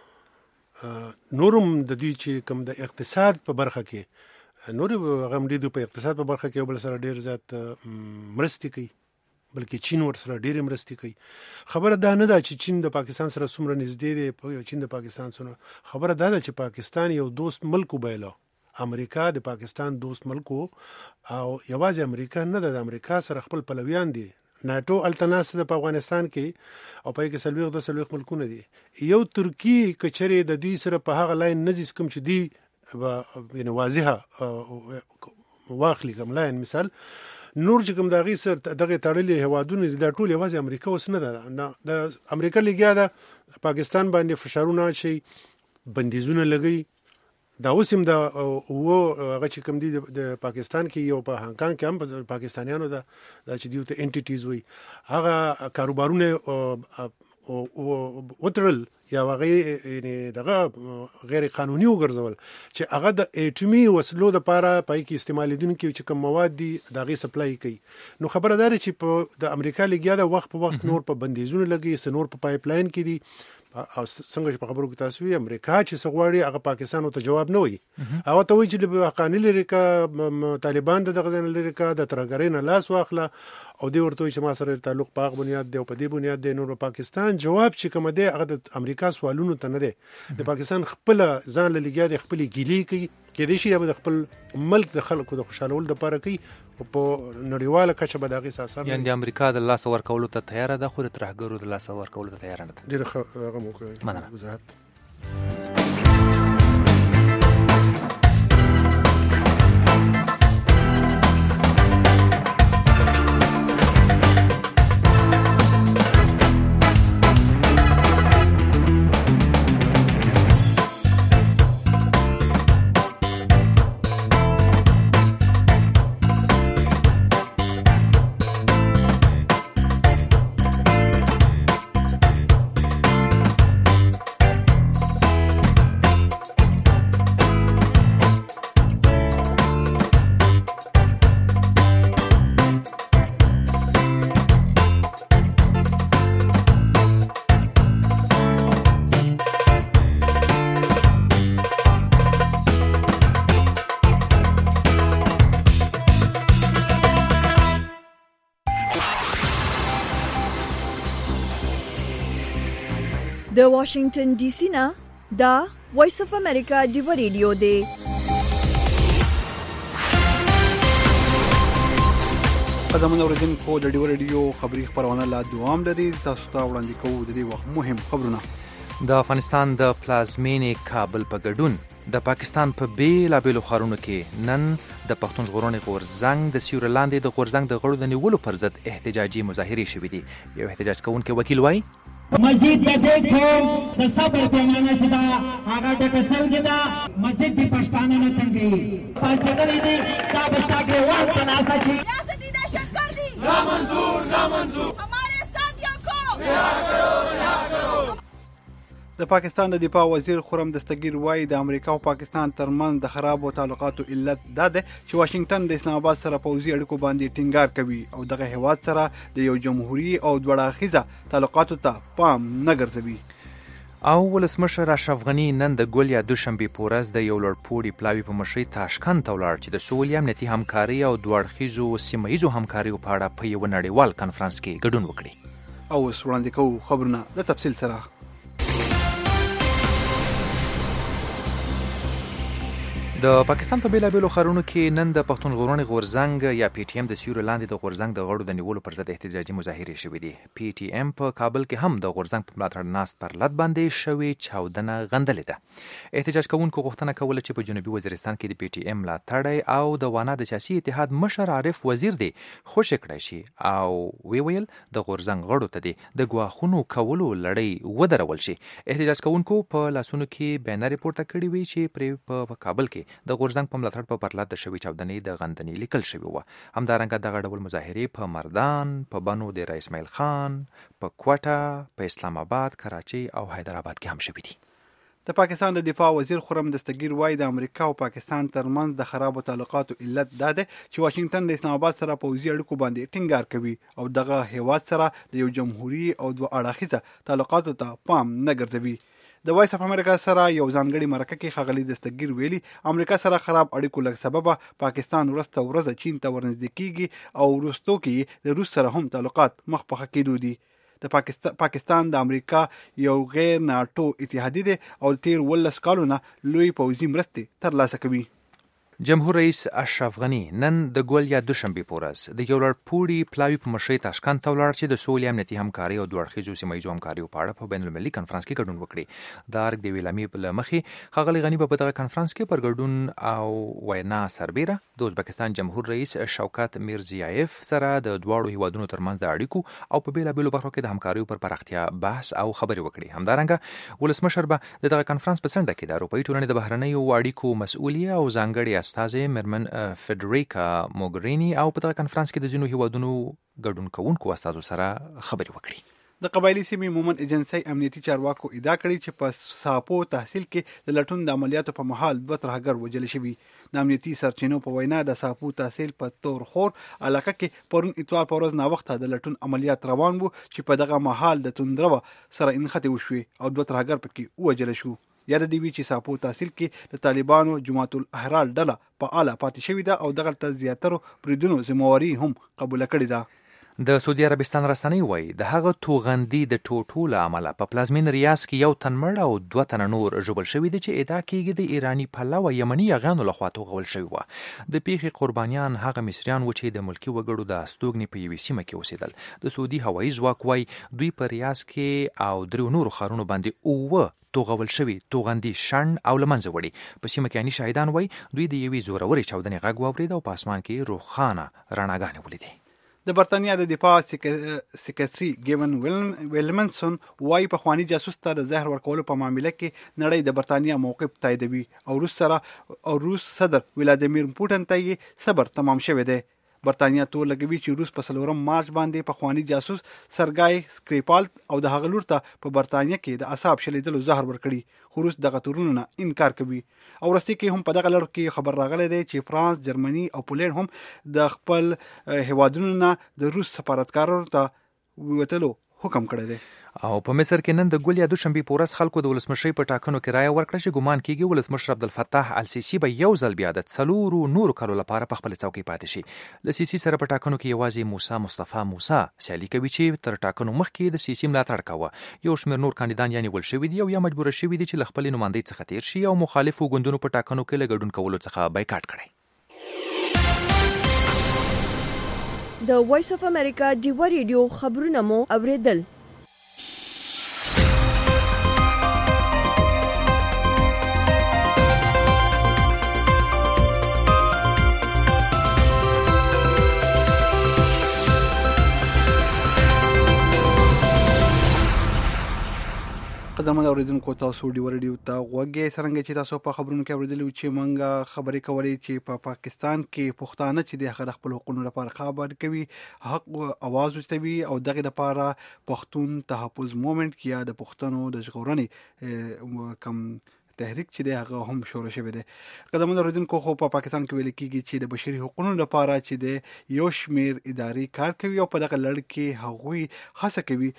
نورم د دوی چې کوم د اقتصاد په برخه کې نور هغه هم ډېر په اقتصاد په برخه کې یو بل سره ډېر زیات مرستې کوي بلکې چین ورسره ډېرې مرستې کوي خبره دا نه ده چې چین د پاکستان سره څومره نږدې دی چین د پاکستان سره خبره دا ده چې پاکستان یو دوست ملک وبایله امریکا د پاکستان دوست ملک او یوازې امریکا نه ده د امریکا سره خپل پلویان دي ناتو التناس د افغانستان کې او په کې سلويخ ملکونه دي یو ترکی کچري د دوی سره په هغه لاین نزیس کوم چې دی یعنی واضحه واخلي کوم لاین مثال نور چې کوم دغه سر دغه تړلې هوادونه د ټول یوازې امریکا اوس نه ده د امریکا لګیا ده پاکستان باندې فشارونه شي بندیزونه لګي دا اوس هم د هغه چې کوم دي د پاکستان کې یو په هانګ کانګ کې هم پاکستانیانو د چې دیو ته انټیټیز وي هغه کاروبارونه وترل یا هغه یعنی دغه غیر قانوني وګرځول چې هغه د اټومي وسلو د لپاره پای کې استعمالیدونکو چې کوم مواد دي دغه سپلای کوي نو خبره ده چې د امریکا لګیا د وخت په وخت نور په بندیزونه لګي سنور په پایپ لاین کې دي او څنګه چې په خبرو کې تاسو وی امریکا چې سغواړي هغه پاکستان ته جواب نه وي او ته وی چې د حقانی لري کا طالبان د غزن لري کا د ترګرین لاس واخله او دی ورته چې ما سره تعلق په بنیاد دی او په دې بنیاد دی نور پاکستان جواب چې کوم دی هغه د امریکا سوالونو ته نه دی د پاکستان خپل ځان له لګیا د خپل ګیلی کوي کې دې شي د خپل ملک د خلکو د خوشالول د لپاره کوي او په نړیواله کچه به دغه اساسا یعنی د امریکا د لاس ورکولو ته تیار ده خو د ترهګرو د لاس ورکولو ته تیار نه ده ډیره هغه موقع وضاحت د واشنگټن ډي سي نه دا وایس اف امریکا دی ریډیو دی. قدمونه اوریدونکو د ډیو ریډیو خبری خبرونه لا دوام لري. تاسو ته وړاندې کوو د دې وخت مهم خبرونه. د افغانستان د پلازمینې کابل په ګډون د پاکستان په بیلابیلو ښارونو کې نن د پښتون ژغورنې غورځنګ د سیوري لاندې د غورځنګ د غړو د نیولو پر ضد احتجاجي مظاهرې شوې دي. یو احتجاج کوونکی وکیل وایي مسجد د دې قوم د صبر پیمانه چې دا هغه ډکه سوې ده، مسجد د پښتانه نه تنګي پاسېدلې دي دا بستاګې وخت تناسا چې ریاستي دهشتګرد دي لا منظور ہمارے ساتھیوں کو رہا کرو. د پاکستان د دفاع وزیر خرم دستگیر وایي د امریکا او پاکستان ترمنځ د خرابو تعلقاتو علت دا ده چې واشنگټن د اسلام آباد سره پوځي اړیکو باندې ټینګار کوي او دغه هیواد سره د یو جمهوریت او دوه اړخیزه تعلقاتو ته پام نه ګرځوي. او ولسمشر اشرف غنی نن د ګول یا دوشنبه پورز د یو لړپوړي پلاوی په مشرۍ تاشکند ته ولاړ چې د سولې امنیتي همکاري او دوه اړخیزو سیمه ییزو همکاریو په اړه په یو نړیوال کنفرانس کې ګډون وکړي. او اوس وړاندې کوو خبرونه د تفصیل سره. د پاکستان په بیلابیلو ښارونو کې نن د پښتون ژغورنې غورځنګ یا پی ټی ایم د سیوري لاندې د غورځنګ د غړو د نیولو پر ضد احتجاجي مظاهرې شوې دي. پی ټی ایم په کابل کې هم د غورځنګ په ملاتړ ناست پر لد باندې شوې چاودنه غندلې ده. احتجاج کوونکو غوښتنه کوله چې په جنوبي وزیرستان کې د پی ټی ایم ملاتړی او د وانا د سیاسي اتحاد مشر عارف وزیر دی خوشی کړی شي او وی ویل د غورځنګ غړو ته د ګواښونو کولو لړۍ ودرول شي. احتجاج کوونکو په لاسونو کې بینر پورته کړی وی چې په کابل کې د غورځنګ په ملاتړ په پرلط د شوې چاودنې د غندنې لیکل شوی و. همدارنګه دغه ډول مظاهرې په مردان، په بنو د رئیس اسماعیل خان، په کوټه، په اسلام آباد، کراچۍ او حیدرآباد کې هم شوي دي. د پاکستان د دفاع وزیر خرم دستگیر وایي د امریکا او پاکستان ترمنځ د خرابو تعلقاتو علت دا ده چې واشنگټن د اسلام آباد سره پوځي اړیکو باندې ټینګار کوي او دغه هیواد سره د یو جمهوریت او دوه اړخیزه تعلقاتو ته پام نه ګرځوي. د وایس اف امریکا سره یو ځانګړي مرکه کې ښاغلي دستگیر ویلي امریکا سره خراب اړیکو لږ سببه پاکستان ورځ چین ته ورنږدې کیږي او وروستو کې د روس سره هم تعلقات مخ په ښه کېدو دي. د پاکستان د امریکا یو غیر ناټو اتحادیه دی او تیر 18 کالو نه لوی پوځي مرستې ترلاسه کوي. جمهور رئیس اشرف غنی نن د ګول یا دوشنبه پورز د یو لړپوړي پلاوی په مشرۍ تاشکند ته ولاړ چې د سولې امنیتي همکاري او دوه اړخیزو سیمه ییزو همکاریو په اړه په بین المللي کنفرانس کې ګډون وکړي. د ارګ د ویلامي په مخې ښاغلي غنی په دغه کنفرانس کې پر ګډون او وینا سربیره د ازبکستان جمهور رئیس شوکت میرزیایف سره د دواړو هیوادونو ترمنځ د اړیکو او په بیلابیلو برخو کې د همکاریو پر پراختیا بحث او خبرې وکړي. همدارنګه ولسمشر به دغه کنفرانس په څنډه کې د اروپایي ټولنې د بهرنیو اړیکو مسؤلیه او ځانګړي استازي مرمن فدریکا موګرینی او په دغه کنفرانس کې د ځینو هیوادونو ګډون کوونکو استازو سره خبرې وکړي. د قبایلی سیمې مومن ایجنسی امنیتي چارواکو ادعا کړې چې په ساپو تحصیل کې د لټون د عملیاتو په مهال 2 ترهګر وژل شوي. د امنیتي سرچینو په وینا د ساپو تحصیل په تورخور علاقه کې پرون اتوار په ورځ ناوخته د لټون عملیات روان وو چې په دغه مهال د توندرو سره انخته وشوي او 2 ترهګر پکې وژل شو. یاد دی وی چې ساپو تحصیل کې د طالبانو جماعت الاحرار ډله فعاله پاتې شوې ده او دغه زیاترو پریدونو ذمہواری هم قبول کړې ده. د سعودي عربستان رسنۍ وایي د هغه توغندي د ټوټو له امله په پلازمین ریاض کې یو تن مړ او 2 تن نور ژوبل شوي دي چې ادعا کیږي د ایرانی پلوه یمني یاغانو لخوا توغول شوي وو. د پیښې قربانیان هغه مصریان و چې د ملکی وګړو د استوګنې په یوې سیمه کې اوسېدل. د سعودي هوایي ځواک وایي دوی په ریاض کې او 3 نورو ښارونو باندې توغول شوي توغندي شن او لمنځه وړي. په سیمه کې اني شاهدان وایي دوی د یوې زورورې چاودنې غږ واورېد او په اسمان کې روښانه رڼاګانې ولیدې. د برتانیا د دفاع سکرټري ګیون ویلمنسون وايي په خواني جاسوس ته د زهر ورکولو په معاملې کې نړۍ د برتانیا موقف تاییدوي او روس صدر ولادیمیر پوتین ته یې صبر تمام شوی دی. برتانیا تو لګوي چې روس په 4 مارچ باندې په خواني جاسوس سرګای سکریپال او د هغه لور ته په برتانیا کې د اعصاب شلیدلو زهر ورکړي خو روس دغه تورونو نه انکار کوي. او ورسته کې هم په دغه لړ کې خبر راغلی دی چې فرانس، جرمني او پولینډ هم د خپل هیوادونو نه د روس سفارتکارانو ته وتلو حکم کړی دی. او په مصر کې نن د ګل یا دوشنبه په ورځ خلکو د ولسمشي په ټاکنو کې رایه ورکړه چې ګومان کیږي ولسمشر عبدالفتاح السیسی به یو ځل بیا د 4 نورو کالو لپاره په خپل څوکۍ پاتې شي. د سیسی سره په ټاکنو کې یوازې موسی مصطفی موسی سیالي کوي چې تر ټاکنو مخکې د سیسی ملاتړ کاوه. یو شمېر نور کاندیدان یعنی ول شوی دی او یا مجبور شوی دي چې له خپل نمائندګۍ څخه تیر شي او مخالفو ګوندونو په ټاکنو کې له ګډون کولو څخه بایکاټ کړي. د وایس اف امریکا ډیو ریډیو خبرونه مو اوریدل. قدرمن اوریدونکو تاسو ډیو ریډیو ته غوږی څنګه چې تاسو په خبرونو کې اوریدلو چې مونږه خبرې کولې چې په پاکستان کې پښتانه چې د خپل حقوقو لپاره خبر کوي حق आवाज وستوي او دغه لپاره پښتون تحفظ موومېنټ کې د پښتنو د ژغورنې کم تحریک چې هغه هم شروع شوی دی. قدمونه اوریدونکو خو په پاکستان کې ویل کېږي چې د بشري حقوقو لپاره چې د یو شمیر ادارې کار کوي او په دغه لړ کې هغوی هڅه کوي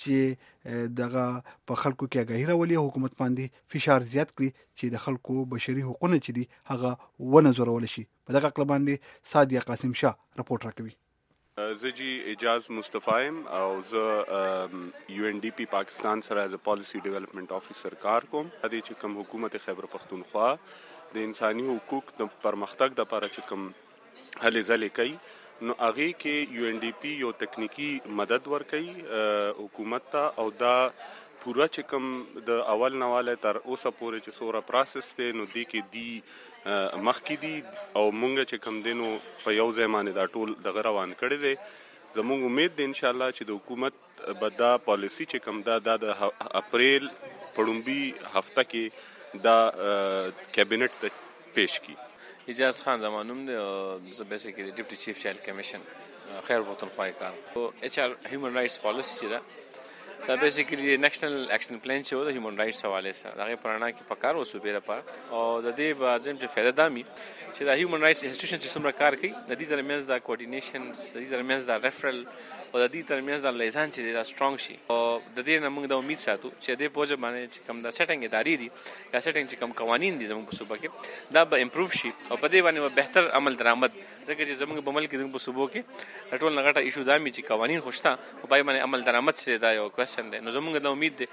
چې دغه په خلکو کې آگاهی راولي حکومت باندې فشار زیات کړي چې د خلکو بشري حقوقونه چې دي هغه ونځورول شي. په دغه اړه باندې سادیا قاسم شاه رپورټ راکوي. زه جی اجاز مصطفی او زه یو ان ډی پی پاکستان سره از پالیسی ډیولپمنٹ افیسر کار کوم. د چې کوم حکومت خیبر پختونخوا د انساني حقوق د پرمختګ د لپاره چې کوم هلې ځلې کوي نو هغه کې یو ان ډی پی یو تکنیکی مدد ورکړي حکومت ته او دا پورا چې کوم د اول نواله تر اوسه پورې چې سوره پروسس ته نو دی کې دی مخکې دي او مونږ چې کوم دینو په یو ځمانه دا ټول د روان کړی دی. زموږ امید دی ان شاء الله چې د حکومت بدا پالیسی چې کوم دا د اپریل پړومبي هفته کې دا کابینټ ته پیش کی. اجاز خان زمانوم دی زه بیسیکلی ډیپټي چیف چایلډ کمیشن خیر پختونخوا کار او ایچ آر هیومن رائټس پالیسی چې دا بیسیکلی نیشنل اکشن پلان چې و د هیومن رائټس حواله سره دغه پرانا کې پکار وسو بیره پر او د دې بازم چې فائدہ دامي چې د هیومن رائټس انسټیټیوشن چې څومره کار کوي د دې ترمنځ د کوارډینیشن د دې ترمنځ د ریفرل او د دې ترمنځ د لیزان چې دا سترونګ شي او د دې نه موږ د امید ساتو چې د پوجا باندې چې کوم د سیټینګ ادارې دي یا سیټینګ چې کوم قوانين دي زموږ په صوبه کې دا به امپروو شي او په دې باندې بهتر عمل درآمد ځکه چې زموږ په ملک کې زموږ په صوبو کې ټول نغټه ایشو دامي چې قوانين خوشته او پای باندې عمل درآمد څه دا یو کوېسچن دی. نو زموږ د امید دی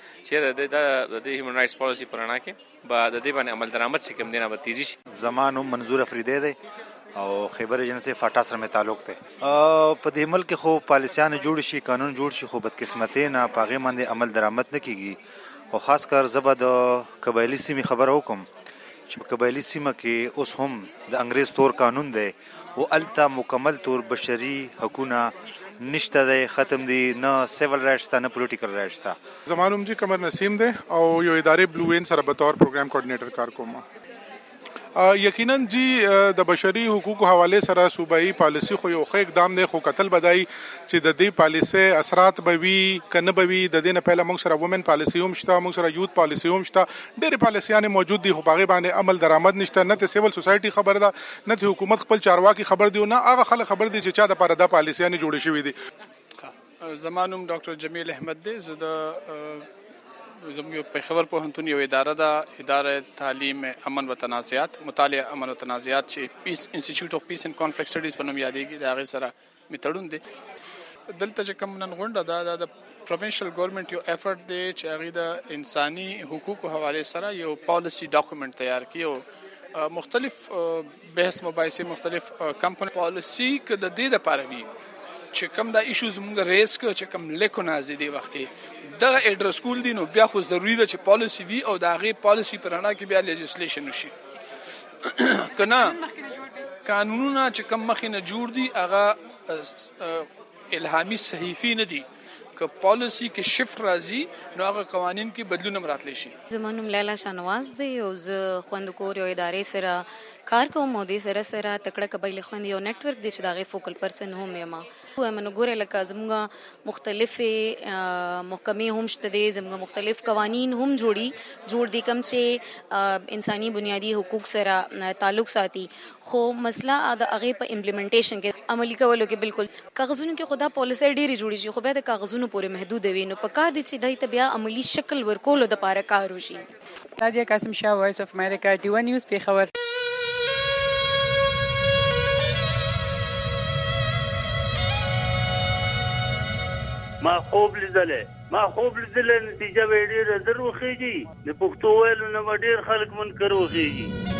چې د هیومن رائټس پالیسی پرانا کې با د دې باندې عمل درآمد چې کوم دینه به تیزی شي. زمانو منظور افریدی دی او خیبر ایجنسی فاټا سره مې تعلق دی. په دې ملک خو پالیسیان جوړ شي قانون جوړ شي خو بدقسمتي نه پاغه باندې عمل درآمد نه کیږي او خاص کر زبر د قبایلی سیمې خبر وکم چې په قبایلی سیمه کې اوس هم د انګریز تور قانون دی او الته مکمل تور بشري حقوقونه نشته دی ختم دي نه سیول رائټس ته نه پولیټیکل رائټس ته. زمانوم جی قمر نسیم دی او یو ادارې بلو وین سره به تور پروګرام کوارډینیټر کار کوم. یقینا جی د بشري حقوقو حواله سره صوبایي پالیسی خو یو ښه اقدام دی خو قتل بدای چې د دې پالیسی اثرات به وي کنه به وي د دې نه پهله موږ سره وومن پالیسی هم شته موږ سره یوث پالیسی هم شته ډېرې پالیسیان موجود دي خو هغه باندې عمل درآمد نشته نه ته سیول سوسایټي خبر ده نه ته حکومت خپل چارواکي خبر دی نه هغه خلک خبر دي چې چا د پاره د پالیسیان جوړې شوې دي. زمانوم ډاکټر جمیل احمد دی زه د زموږ په خبر پوهنتون یو اداره ده اداره تعلیم امن و تنازعات مطالعه امن و تنازعات چې پیس انسټیټیوټ اف پیس اینڈ کانفلکټ سټډیز په نوم یادېږي دا هغه سره میتړون دي. دلته چې کوم نن غونډه ده د پروینشل ګورنمنت یو افورت دی چې هغه د انساني حقوقو حواله سره یو پالیسی ډاکومنٹ تیار کړي او مختلف بحث مباحثه مختلف کمپنی پالیسی کې د دې لپاره وي چې کوم دا ایشوز موږ ریس کړو چې کوم لیکونه زیدي وخت کې دغه اډرس کول دي نو بیا خو ضروری ده چې پالیسی وي او دا غي پالیسی پرانا کې بیا لیجسلیشن وشي کنه قانونونه چې کوم مخینه جوړ دي هغه الهامي صحیفي نه دي که پالیسی کې شفت راځي نو هغه قوانين کې بدلون راتلی شي. زمانوم لیلا شانواز دی او زه خوندکور یو ادارې سره کار کوم او د سره تکړه قبایلی خوند یو نتورک دی چې دغه فوکل پرسن هم یم ومنو ګوره لکه زموږ مختلفه محکمې هم شته دي، زموږ مختلف قوانین هم جوړ دي کوم چې انساني بنیادی حقوق سره تعلق ساتي، خو مسله د هغه په امپلیمنټیشن کې عملی کولو کې بالکل کاغذونو کې خدا پالیسي ډېری جوړی شي، خو بیا د کاغذونو پورې محدود وي، نو په کار دي چې دای ته بیا عملی شکل ورکولو د پاره کار وشي. نادیا قاسم شاه، وایس اف امریکا، ډي1 نیوز پیښور. ما خوب لیدلې نتیجه به ډېره زر وخېږي، د پښتو ویلو نه به ډېر خلک منکر وخېږي.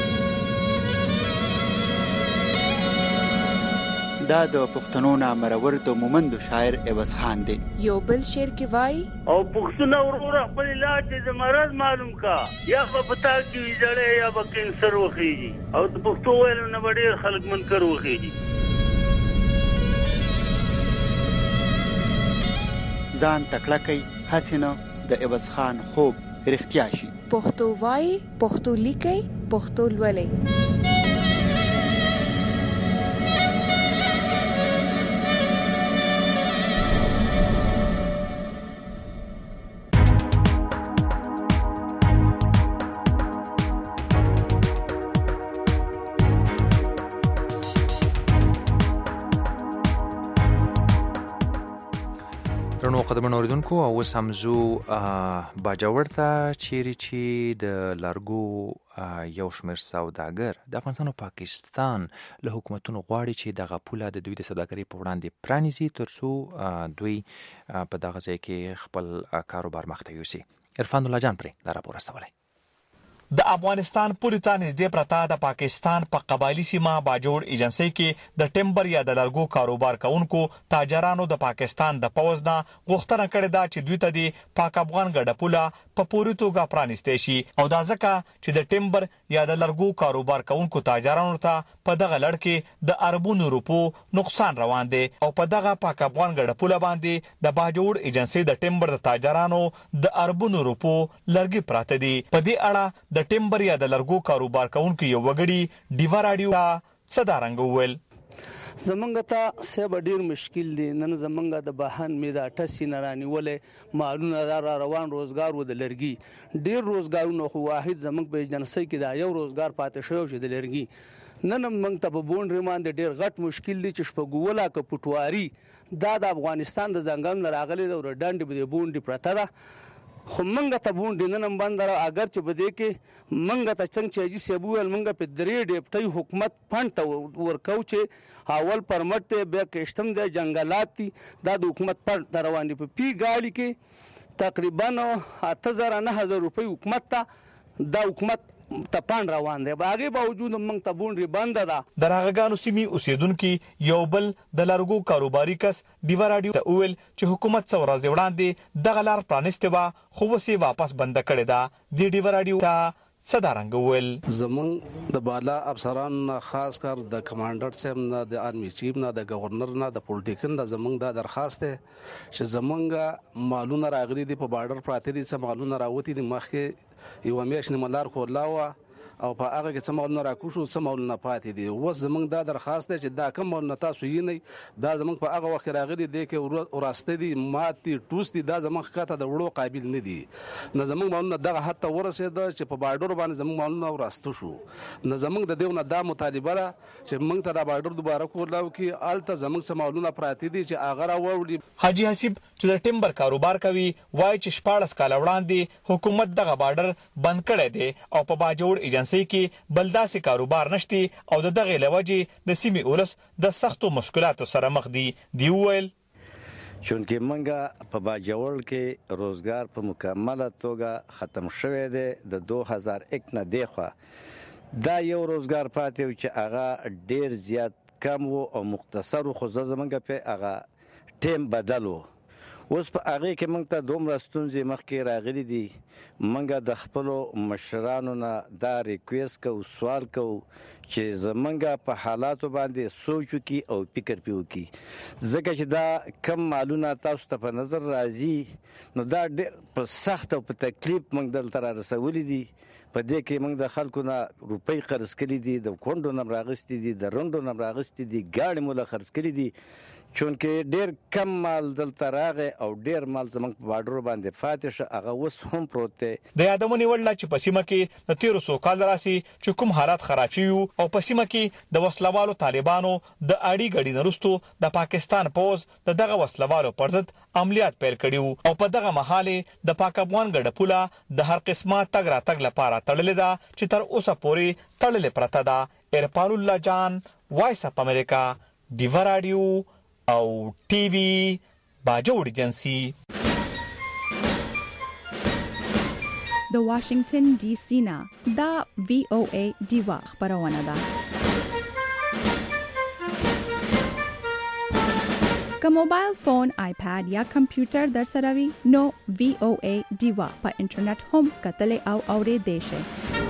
دا د پښتنو نامرور د مومندو شاعر عوض خان دی. یو بل شعر کې وای او پښتون ورور خپل علاج د مرض معلوم کا، یا په پتا کې ویځړې یا به کینسر وخېږي، او د پښتو ویلو نه به ډېر خلک منکر وخېږي. ځان تکړه کوي هسې نه د عوض خان خوب رښتیا شي. پښتو وای، پښتو لیکي، پښتو لولي. درنو قدرمنو اوریدونکو، او سمزو باجوړ ته چیرې چې د لارګو یو شمېر سوداګر د افغانستان او پاکستان له حکومتونو غواړي چې دغه پوله د دوی د سوداګرۍ په وړاندې پرانیزي، ترڅو دوی په دغه ځای کې خپل کاروبار مخته یوسي. عرفان الله جان پرې دا راپور استولی. د افغانستان پورې ته نږدې پرته د پاکستان په قبایلی سیمه باجوړ ایجنسی کې د ټمبر یا د لرګو کاروبار کوونکو تاجرانو د پاکستان د پوز نه غوښتنه کړې ده چې دوی ته د پاک افغان ګډه پوله په پوره توګه پرانیستې شي، او دا ځکه چې د ټمبر یا د لرګو کاروبار کوونکو تاجرانو ته په دغه لړ کې د اربونو روپو نقصان روان دی، او په دغه پاک افغان ګډه پوله باندې د باجوړ ایجنسی د ټمبر د تاجرانو د اربونو روپو لرګي پراته دي. په دې اړه د ټمبر یا د لرګو کاروبار کوونکو یو وګړي ډیوا رادیو ته صدارنګ وویل. زمونږ ته سبا ډیر مشکل دي، نن زمونږ د بهان می دا ټسی نه رانیولې مالونه را روان روزګار و د لرګي ډیر روزګارونه، خو واحد زمونږ په ایجنسی کې دا یو روزګار پاتې شوی چې د لرګي نن موږ ته په بونډ ریمان ډیر غټ مشکل دي چې شپګولا ک پټواری دا د افغانستان د ځنګل راغلي د ډنډ په بونډ پرته ده، خو منګه ته بونډ نن بندر اگر چې بده کې منګه ته څنګه چې سیبوال منګه په درې ډیپټي حکومت فند ته ورکو چې اول پرمټ بیا کېشتم د جنگلات دي د حکومت پر روان دي په پی گاډي کې تقریبا 8000 روپۍ حکومت ته د حکومت تپان روان دی، باغې باوجود موږ ته بونډري بند ده. د راغګانو سیمې اوسیدونکو یو بل د لرګو کاروباري کس ډیوا رادیو ته ویل چې حکومت څو ورځې وړاندې دغه لار پرانیستې وه، خو اوس یې واپس بند کړې ده. د ډیوا رادیو ته صدارنګ ویل. زمونږ د بالا افسرانو خاص کر د کمانډر صاحب نه، د آرمي چیف نه، د گورنر نه، د پولیټیکل نه زمونږ د درخواست ده چې زمونږ مالونه راغلي دي په بارډر پراته دي، څه مالونه راوتی دي مخکې یو میاشت ملار کولاوه او په هغه کې څه مالونه راکوشو څه مالونه پاتې دي. اوس زمونږ دا درخواست دی چې دا کوم مالونه تاسو یې نه دا زمونږ په هغه وخت راغلي دی کې وراسته دي ماتې ټوس دي، دا زمونږ ښکته د وړو قابل نه دي، نه زمونږ مالونه دغه حد ته ورسېده چې په بارډر باندې زمونږ مالونه وراسته شو، نه زمونږ د دې نه دا مطالبه ده چې موږ ته د بارډر دوباره کولاو کې الته زمونږ څه مالونه پراته دي چې هغه راوړي. حاجی حسیب چې د ټمبر کاروبار کوي وایي چې 14 کال وړاندې حکومت دغه بارډر بند کړی دی او په باجوړ ایجنسی کې بلداسي کاروبار نشتی او دغه لوجې د سیمې اولس د سختو مشکلاتو سره مخ دي. دی ویل چونکه منګه په باجوړ کې روزګار په مکمله توګه ختم شوی دی د 2001 نه دیخوا دا یو روزګار پاتې چې هغه ډیر زیات کم وو او مختصر خو زمونږ په هغه ټیم بدلو. اوس په هغه کې موږ ته دومره ستونزې مخکې راغلي دي، موږ د خپلو مشرانو نه دا ریکویسټ کوو، سوال کوو چې زمونږ په حالاتو باندې سوچ وکړي او فکر پې وکړي، ځکه چې دا کم مالونه تاسو ته په نظر راځي نو دا ډېر په سخت او په تکلیف موږ دلته را رسولي دي. په دې کې موږ د خلکو نه روپۍ خرڅ کړي دي، د کونډو نه راغستې دي، د رنډو نه راغستې دي، ګاډې مو له خرڅ کړي دي چونکې ډیر کم مال دلته راغی او ډیر مال زموږ په بارډر باندې پاتې شو، هغه اوس هم پروت دی. د یادونه وړ چې په سیمه کې د 1300 کال راسي چې کوم حالات خراب شوي او په سیمه کې د وسلوالو طالبانو د اړي غړي نرستو د پاکستان پوز دغه وسلوالو پر ضد عملیات پیل کړي او په دغه محاله د پاک افغان ګډه پوله د هر قسمه تګ را تګ لپاره تړلې ده چې تر اوسه پورې تړلې پرته ده. ارفان الله جان، وایس اف امریکا، ډیوا رادیو او ټي وي باجوړ ایجنسی. د واشنگټن ډي سي نه دا VOA ډیوا خبرونه ده. که موبایل فون، آیپاد یا کمپیوټر در سره وي نو VOA ډیوا په انټرنیټ هم کتل او اوریدل شي.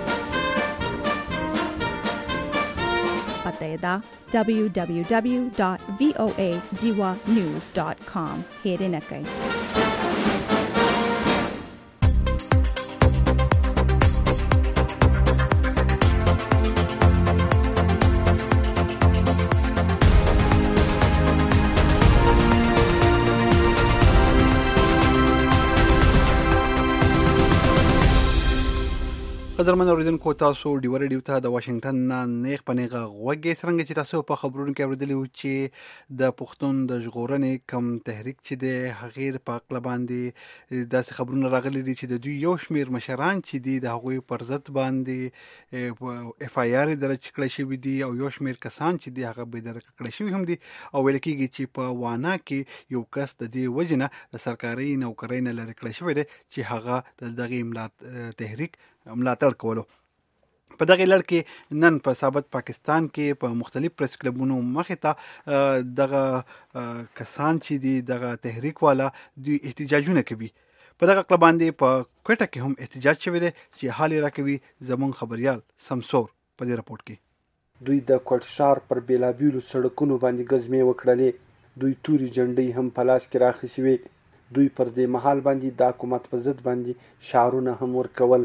پته دا www.voadiwanews.com هیرنه کوي. قدرمن اوریدونکو، تاسو ډیوا رادیو ته د واشنگټن نه نیغ په نیغه غوږی څنګه چې تاسو په خبرونو کې اوریدلی و چې د پښتون د ژغورنې کم تحریک چې د غیر په اقل باندې داسې خبرونه راغلي دي چې د دوی یو شمیر مشران چې دي د هغوی پر ضد باندې اف آی آر درج کړی شوی دي او یو شمیر کسان چې دي هغه به درک کړی شوی هم دي او ویل کېږي چې په وانا کې یو کس د دې وجنه د سرکاري نوکرۍ نه لري کړی شوی دی چې هغه دغه تحریک ملاتړ کولو. په دغه لړ کې نن په ثابت پاکستان کې په مختلف پریس کلبونو مخې ته دغه کسان چې دي دغه تحریک والا دوی احتجاجونه کوي. په دغه کلب باندې په کوټه کې هم احتجاج شوی دی چې حال راکوي زمون خبريال سمسور په دې رپورت کې. دوی د کوټ شهر پر بیلابیلو سړکونو باندې غزمې وکړلې. دوی توري جنډۍ هم په لاس کې راخیسوي. دوی پر دې محل باندې د حکومت په ضد باندې شعارونه هم ورکول.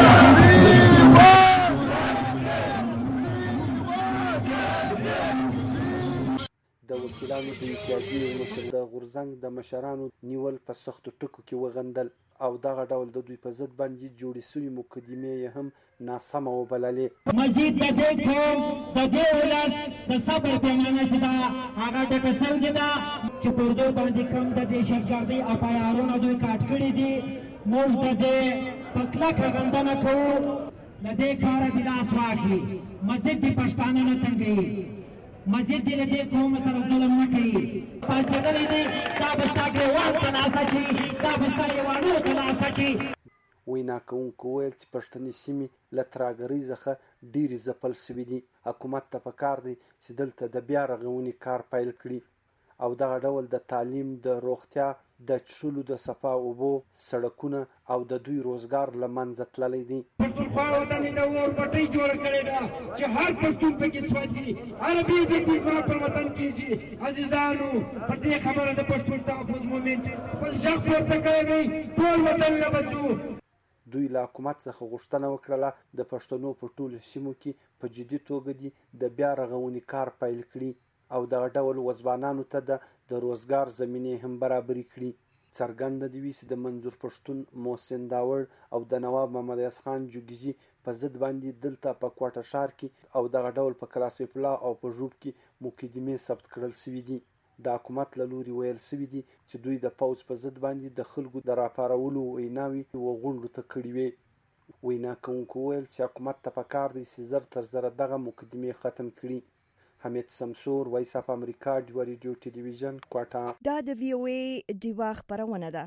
د وکیلانو د اتحادیې مشر د غورځنګ د مشرانو نیول په سختو ټکو کې وغندل او دغه ډول د دوی په ضد باندې جوړې شوې مقدمې یې هم ناسمه وبللې. مزید د دې قوم د دې ولس د صبر پیمانه چې دا هغه ډکه سوې ده چې پر دوی باندې کم د دهشتګردۍ اپایارونه دوی کاټ کړي دي. موږ د دې په کلکه غندنه کوو. له دې کاره دې لاس واخلي. مزید دې پښتانه نه تنګوي. مزید دې له دې قوم سره ظلم نه کوي. پاڅېدلې دي دا به ستا ګریوان ته ناسته اچي، دا به ستا یوانو ته ناسته اچي. وینا کوونکو وویل چې پښتني سیمې له ترهګرۍ څخه ډېرې ځپل سوي دي. حکومت ته پکار دی چې دلته د بیا رغونې کار پیل کړي او دغه ډول د تعلیم، د روغتیا، د څښلو د صفا اوبو، سړکونه او د دوی روزګار له منځه تللی دی. پښتونخوا وطن د اور پټۍ جوړه کړې ده چې هر پښتون پکې سوځي. عربي د دې پر وطن کېږي. عزیزانو، پر دې خبره د پښتون تحفظ مومنټ خپل غږ پورته کړی دی. ټول وطن له بچو دوی له حکومت څخه غوښتنه وکړله د پښتنو په ټولو سیمو کې په جدي توګه دي د بیا رغونې کار پیل کړي او دغه ډول وزبانانو ته د روزګار زمینې هم برابرې کړي. څرګنده دي وي چې د منظور پښتون، محسن داوړ او د نواب محمد یاس خان جوګیزي په ضد باندې دلته په کوټه ښار کې او دغه ډول په کلاسیف الله او په ژوب کې مقدمې ثبت کړل شوي دي. د حکومت له لوري ویل شوي دي چې دوی د پوځ په ضد باندې د خلکو د راپارولو ویناوې وغونډو ته کړي وې. وینا کوونکو ویل چې حکومت ته پکار دی چې زر تر زره دغه مقدمې ختم کړي. حمید سمسور، وایس اف امریکا، ډیوا ریډیو ټلویزیون، کوټه. دا د وی او ای ډیوا خبرونه ده.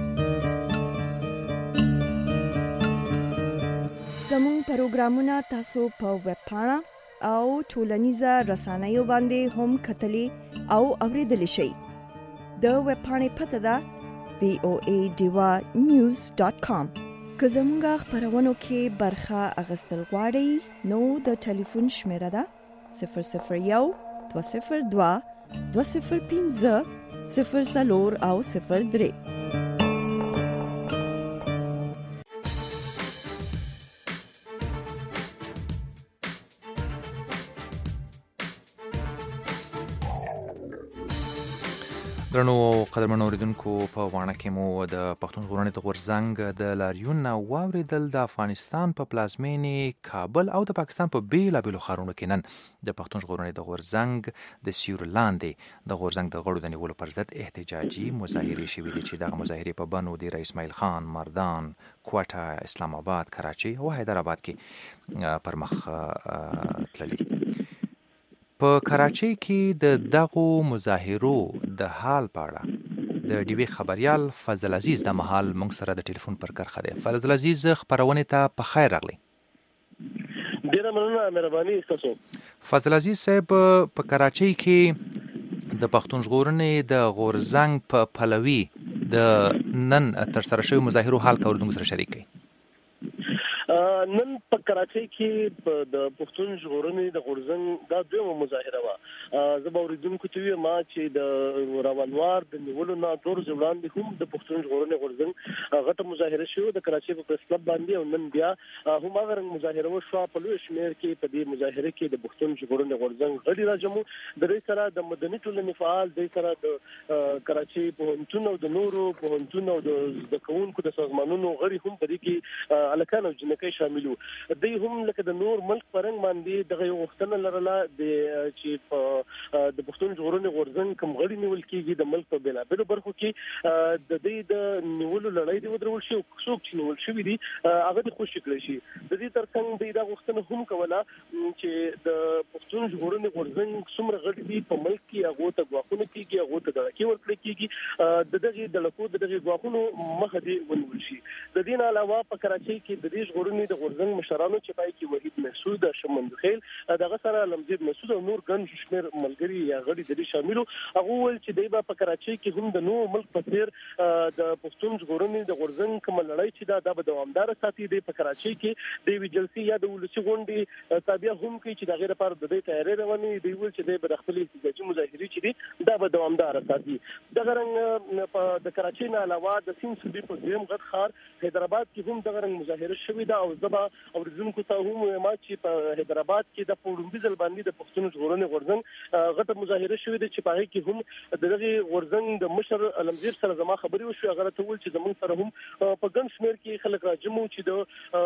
زموږ پروګرامونه تاسو په ویب پاڼه او ټولنیزه رسنیو باندې هم کتلی او اوریدلی شئ. د ویب پاڼې پته ده voadiwanews.com. که زموږ خبرونو کې برخه اخیستل غواړئ نو د ټلیفون شمیره ده 001-202-205-00 او 03. درنو قدرمنو اوریدونکو په وانه کې مو د پښتون ژغورنې د غورځنګ د لاریون واوریدل د افغانستان په پلازمینې کابل او د پاکستان په بیلابیلو ښارونو کې نن د پښتون ژغورنې د غورځنګ د سیوري لاندې د غورځنګ د غړو د نیولو پر ضد احتجاجي مظاهرې شوې دي چې دغه مظاهرې په بنو د اسماعیل خان، مردان، کوټه، اسلام آباد، کراچۍ او حیدرآباد کې پر مخ تللي دي. په کراچۍ کې د دغو مظاهرو د حال په اړه د ډیوی خبریال فضل عزیز د مهال موږ سره د ټلیفون پر کرخه دی. فضل عزیز خبرونې ته په خیر راغلی. ډیره مننه، مهرباني تاسو. فضل عزیز صاحب، په کراچۍ کې د پښتون ژغورنې د غورځنګ په پلوي د نن تر سره شوی مظاهرو حال کوردونکو سره شریک کړي. نن په کراچۍ کې د پښتون ژغورنې د غورځنګ دا دویمه مظاهره وه. زه به اورېدونکو ته وایم چې د راونوار د نیولو نه 2 ورځې وړاندې هم د پښتون ژغورنې غورځنګ غټه مظاهره شوه د کراچۍ په پریس کلب باندې، او نن بیا هم هغه رنګ مظاهره وشوه. په لوی شمېر کې په دې مظاهره کې د پښتون ژغورنې غورځنګ غړي راجمو، د دې سره د مدني ټولنې فعال، د سره د کراچۍ پوهنتون او د نورو پوهنتون او د زده کوونکو د سازمانونو غړي هم په دې کې الکان او جنکۍ شاملو. دوی هم لکه د نور ملک پرنګ باندې دغه یو غوښتنه لرله چې په د پښتون ژغورنې غورځنګ کوم غړي نیول کېږي د ملک په بېلابېلو برخو کې د دوی د نیولو لړۍ دې ودرول شي، او څوک چې نیول شوي دي هغه دې خوشي کړی شي. د دې ترڅنګ دوی دا غوښتنه هم کوله چې د پښتون ژغورنې غورځنګ څومره غړي دي په ملک کې هغو ته ګواښونه کېږي، هغو ته دړکې ورکړل کېږي، د دغې دړکو د دغې ګواښونو مخه دې ونیول شي. د دې نه علاوه په کراچۍ کې د دې ژغورنې د غورځنګ مشرانو چې پای کې وحید محسود، شمند خیل، دغه سره لمزید مسعود او نور ګڼ شمېر ملګري یا غړي د دې شاملو. هغه ویل چې دوی به په کراچۍ کې هم د نور ملک په څېر د پښتون ژغورنې د غورځنګ کومه لړۍ چې دا به دوامداره ساتي. دوی په کراچۍ کې د یوې جلسې یا د ولسي غونډې تابع هم کوي چې د هغې لپاره د دوی تیاری روانې. دوی ویل چې دوی به د خپلې احتجاجي مظاهرې چې دي دا به دوامداره ساتي. دغه رنګ د کراچۍ نه علاوه د سیند صوبې په دویم غټ ښار حیدرآباد کې هم دغه رنګ مظاهره شوې ده، او زه به اورېدونکو ته هم وایم چې په حیدرآباد کې د پوړمبي ځل باندې د پښتون ژغورنې غورځنګ غټه مظاهره شوې ده چې په هغې کې هم د دغې غورځنګ د مشر علمزیر سره زما خبرې وشوې. هغه راته وویل چې زموږ سره هم په ګڼ شمېر کې خلک راجم وو چې د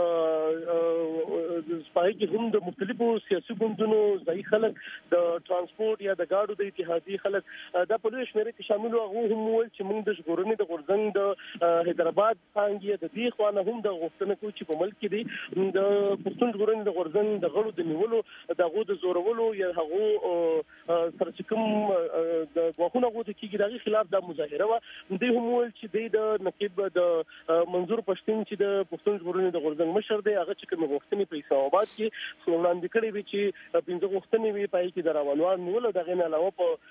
په هغې کې هم د مختلفو سیاسي ګوندونو ځایي خلک، د ترانسپورټ یا د ګاډو د اتحادیې خلک دا په لویه شمېره کې شامل وو. هغو هم وویل چې موږ د ژغورنې د غورځنګ د حیدرآباد څانګې د دې خوا نه هم د غوښتنه کوو چې په ملک کې دی د پښتون ژغورنې د غورځنګ د غړو د نیولو، د هغو د زورولو یا هغو سره چې کوم د ګواښونه هغو ته کېږي د هغې خلاف دا مظاهره وه. دوی هم وویل چې دوی د نقیب د منظور پښتین چې د پښتون ژغورنې د غورځنګ مشر دی، هغه چې کومې غوښتنې په اسلام آباد کې وړاندې کړې وې چې 15 غوښتنې وې په هغې کې د راونوار نیول، او د هغې نه علاوه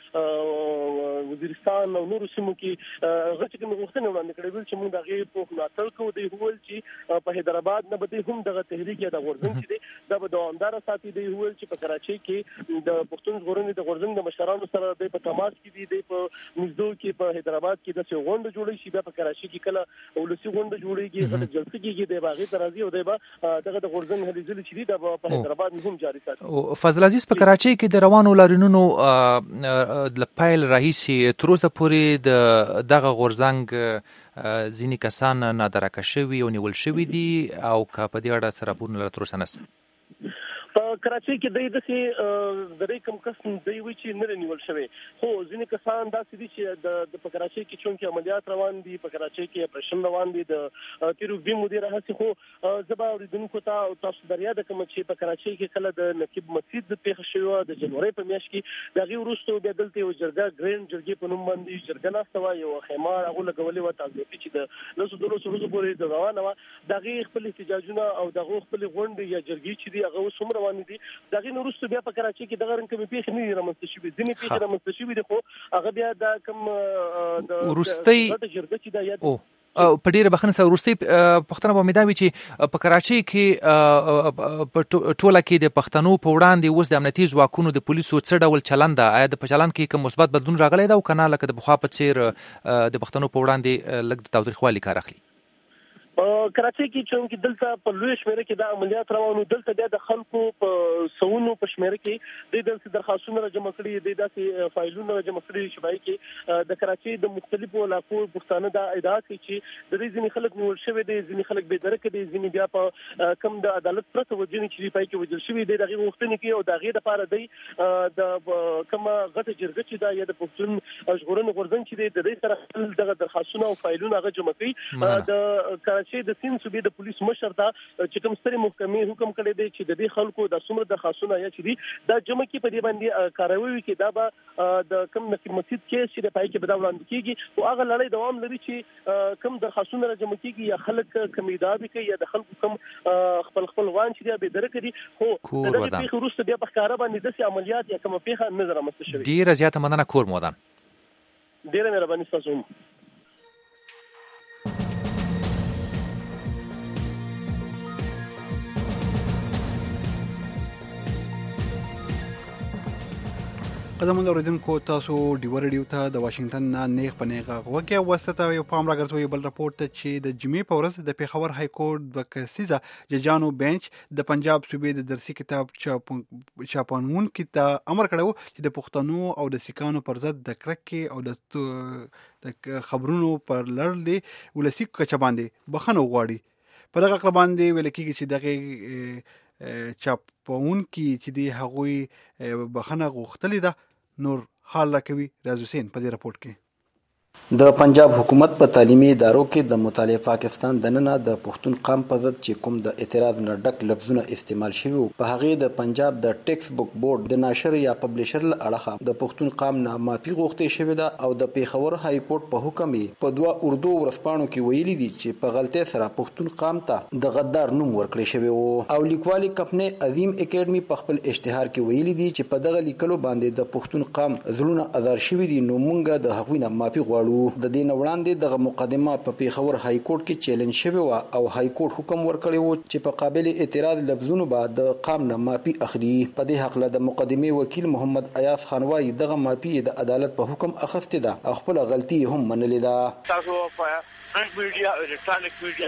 په وزیرستان او نورو سیمو کې هغه چې کومې غوښتنې وړاندې کړې وې چې موږ د هغې په ملاتړ کوو. دوی وویل چې په حیدرآباد نه به دوی هم دغه تحریک یا د غورځنګ چې دی دا به دوامداره ساتي. دوی وویل چې په کراچۍ کې د پښتون ژغورنې د غورځنګ د مشرانو سره دوی په تماس کې دي. دوی په نږدو کې په حیدرآباد کې داسې غونډه جوړوي چې بیا په کراچۍ کې کله ولسي غونډه جوړېږي، غټه جلسه کېږي، دوی به هغې ته راځي او دوی به دغه د غورځنګ هلې ځلې چې دي دا به په حیدرآباد هم جاري ساتي. فضل عزیز، په کراچۍ کې د روانو لاریونونو له پیل راهیسې تر اوسه پورې د دغه غورځنګ ځینې کسان نادرکه شوي او نیول شوي دي، او که په دې اړه څه راپورونه تر اوسه نشته؟ په کراچۍ کې دوی داسې د کوم کس دوی وایي چې نه دی نیول شوی، خو ځینې کسان داسې دي چې د په کراچۍ کې چونکې عملیات روان دي، په کراچۍ کې اپریشن روان دي د تېرو 2 مودې راهیسې. خو زه به اورېدونکو ته او تاسو در یاده کړم چې په کراچۍ کې کله د نقیب مسعود پېښه شوې وه د جنورۍ په میاشت کې، د هغې وروسته بیا دلته یو جرګه ګرینډ جرګې په نوم باندې جرګه ناسته وه، یوه خیمه هغو لګولې وه تعزیتي چې د 10 ورځو پورې روانه وه. د هغې خپل احتجاجونه او د هغو خپلې غونډې یا جرګې چې دي هغه اوس هم روانې دي. د هغې نه وروسته بیا په کراچۍ کې دغه رنګ کومې پېښې نه دي رامنځته شوي، ځینې پېښې رامنځته شوي دي، خو هغه بیا دا کوم د وروستۍ جرګه چې دا یاد په ډیره بخښنه سره وروستۍ پوښتنه به مې دا وي چې په کراچۍ کې په ټوله کې د پښتنو په وړاندې اوس د امنیتي ځواکونو د پولیسو څه ډول چلند ده؟ آیا د په چلند کې کوم مثبت بدلون راغلی ده او که نه لکه د پخوا په څېر د پښتنو په وړاندې لږ د تاوتریخوالي کار اخلي؟ کراچۍ کې چې دلته په لوی شمیره کې د عملیات روانو دلته د خلکو په سونو په شمیره کې د درخواستونو جمع کړي د داسې فایلونو جمع کړي شبای کې د کراچۍ د مختلفو علاقو پښتانه د ادعا کوي چې د دې ځینې خلک نیول شوی دي ځینې خلک به درک دي ځینې بیا په کم د عدالت پرته وجني چې پای کې وجل شوی دي دغه وختونه کې او دغه د لپاره دی د کوم غټه جرګه چې دا یا د پښتون ژغورنې غورځنګ چې د دې سره دغه درخواستونه او فایلونه هغه جمع کوي د کراچۍ د سین صوبې د پولیس مشر ته چې کوم ستري محکمې حکم کړی دی چې د دې خلکو د څومره درخواستونه یا چې دي دا جمع کې په دې باندې کاروي کې دا به د کوم نقل مسجد کې چې د پای کې بدل وړاندې کیږي او هغه لړۍ دوام لري چې کوم درخواستونه جمع کیږي یا خلک کمیدا به کوي یا د خلکو کوم خپل وان چې به درک دي خو د دې په خروج بیا په کار باندې د عملیات یا کوم پیښه نظر مست شوی ډیر زیاته مننه کور مودان ډیر مهرباني تاسو قدمونه اوریدونکو تاسو ډیو ریډیو ته د واشنگټن نه نیغ په نیغه وګیا وسته یو پام راګرځوي بل راپورټ ته چې د جمعې په ورځ د پیښور های کورټ د کسیزه ججانو بنچ د پنجاب صوبې د درسي کتاب چاپونون کې ته امر کړو چې د پښتنو او د سیکانو پر ضد د کرکې او د خبرونو پر لړلې ولسی کچ باندې بخنه غواړي په دغه اقرب باندې ویل کېږي چې دغه چاپون کې چې دی هغوی بخنه غوښتلې ده نور حال راکوي راز حسین په دې راپورټ کې د پنجاب حکومت په تعلیمي ادارو کې د مطالعه پاکستان دننه د پښتون قام په ضد چې کوم د اعتراض نه ډک لفظونه استعمال شوي په هغه د پنجاب د ټیکس بوک بورډ د ناشر یا پبلشر له اړخه د پښتون قام نه معافي غوښتې شوې ده او د پیښور های کورټ په حکم په دوه اردو ورسپانو کې ویلي دي چې په غلطۍ سره پښتون قام ته د غدار نوم ورکړی شوی او لیکوالي کمپنۍ عظیم اکیډمي په خپل اشتهار کې ویلي دي چې په دغه لیکلو باندې د پښتون قام زړونه ازار شوي دي نو مونږ د هغوی نه معافي غواړو د دې نه وړاندې دغه مقدمه په پیښور های کورټ کې چیلنج شوی و او های کورټ حکم ورکړی و چې په قابل اعتراض لفظونو بعد د قام نه معافي اخلي په دې حق له د مقدمه وکیل محمد ایاز خان وايي دغه معافي د عدالت په حکم اخیسته ده او خپل غلطي هم منلې ده تاسو په پرنټ میډیا او الکترونیک میډیا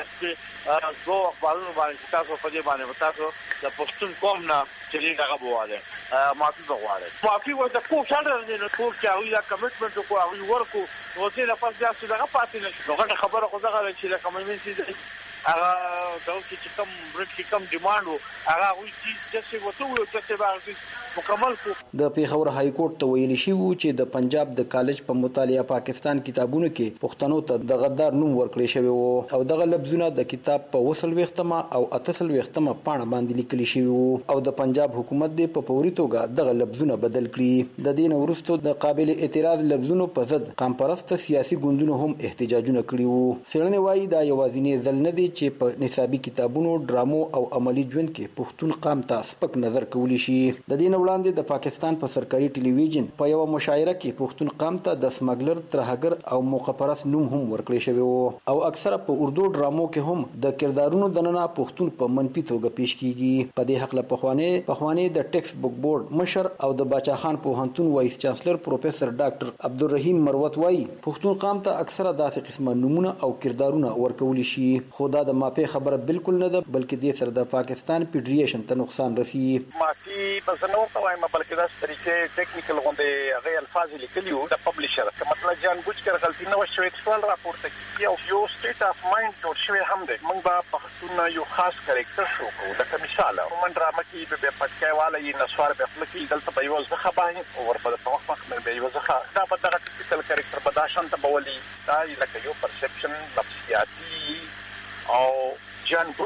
کې زو خبرونه باندې تاسو په دې باندې تاسو د پښتون قوم نه چې دغه بواله معافي بغواړي معافي و د کوم څه نه نه ټول چې هغه کمټمنټ کو هغه ورکو نو چې لا پاس بیا څه دغه پاتې نشي نو خبره خو دغه چې د کمټمنټ هغه دا چې کوم برټ کوم ډیماند هغه وي چې وته وي چې باغ مکمل کو د پیښور های کورټ ته ویل شي چې د پنجاب د کالج په مطالعه پاکستان کتابونو کې پښتنو ته د غدار نوم ورکړی شوی او دغه لفظونه د کتاب په وصل وختمه او اتصل وختمه پاڼه باندې لیکل شوی او د پنجاب حکومت د په فوري توګه دغه لفظونه بدل کړي د دین ورستو د قابل اعتراض لفظونو په ضد قام پرست سیاسي ګوندونو هم احتجاجونه کړي څېړنې وايي دا یوازینی ځل نه دی چې په نصابي کتابونو ډرامو او عملی ژوند کې پښتون قام ته سپک نظر کولی شي د دین وړاندې د پاکستان په سرکاري ټلویزیون په یو مشاعره کې پښتون قام ته د سمګلر ترهګر او موقپرس نوم هم ورکړی شوی او اکثره په اردو ډرامو کې هم د کردارونو دننه پښتون په منفي توګه پیش کیږي په دې حق له پخوانی د ټیکس بوک بورډ مشر او د باچا خان پوهنتون وایس چانسلر پروفیسور ډاکټر عبدالرحیم مروت وایي پښتون قام ته اکثره داسې قسمه نمونه او کردارونه ورکول شي خدا د مافي خبره بالکل نه ده بلکې د سر د پاکستان فدریشن ته نقصان رسی مافي په نور ته وایم بلکې دا طریقې ټیکنیکل غونډه هغه الفاظ لیکلیو د پبلشر که مطلب جان بوج کر غلطي نه وشوي ټول راپورته کیږي او یو سټیټ اف مایند جوړ شوی هم دی موږ به پښتون یو خاص کریکټر شو کوو لکه مثال موږ ډرامه کې به پټکای والا یې نسوار به خپل کې دلته به یو ځخه باندې او ورپد په وخت مخ به یو ځخه دا په دغه ټیپیکل کریکټر بداشن ته بولي دا لکه یو پرسپشن نفسیاتی او جان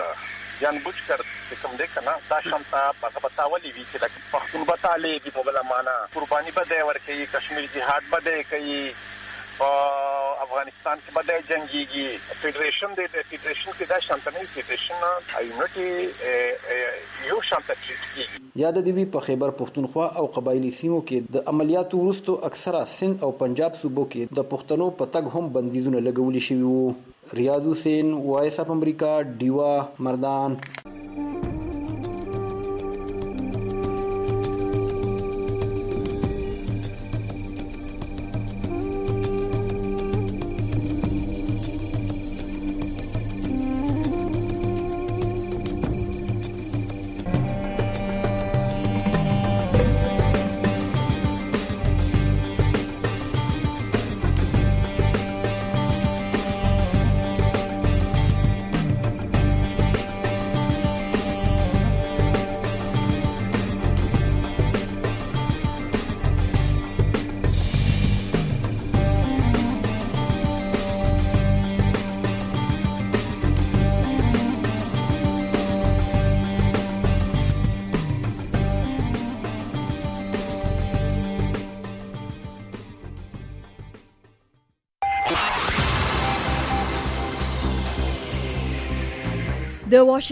بوجکر کوم دې کنه دا شانته په بتاولي وی چې د پښتون بتاله دی په بل معنا قرباني بده ورکړي کشمیر جهاد بده کوي افغانستان کې بده جنگيږي فدریشن کې دا شانته نه فدریشن ایونټي یو شانته کیږي یاد دی په خیبر پښتونخوا او قبایلی سیمو کې د عملیاتو وروسته اکثره سند او پنجاب صوبو کې د پښتنو په تګ هم بندیزونه لګولي شوي وو ریاض حسین وایس اف امریکا ډیوا مردان د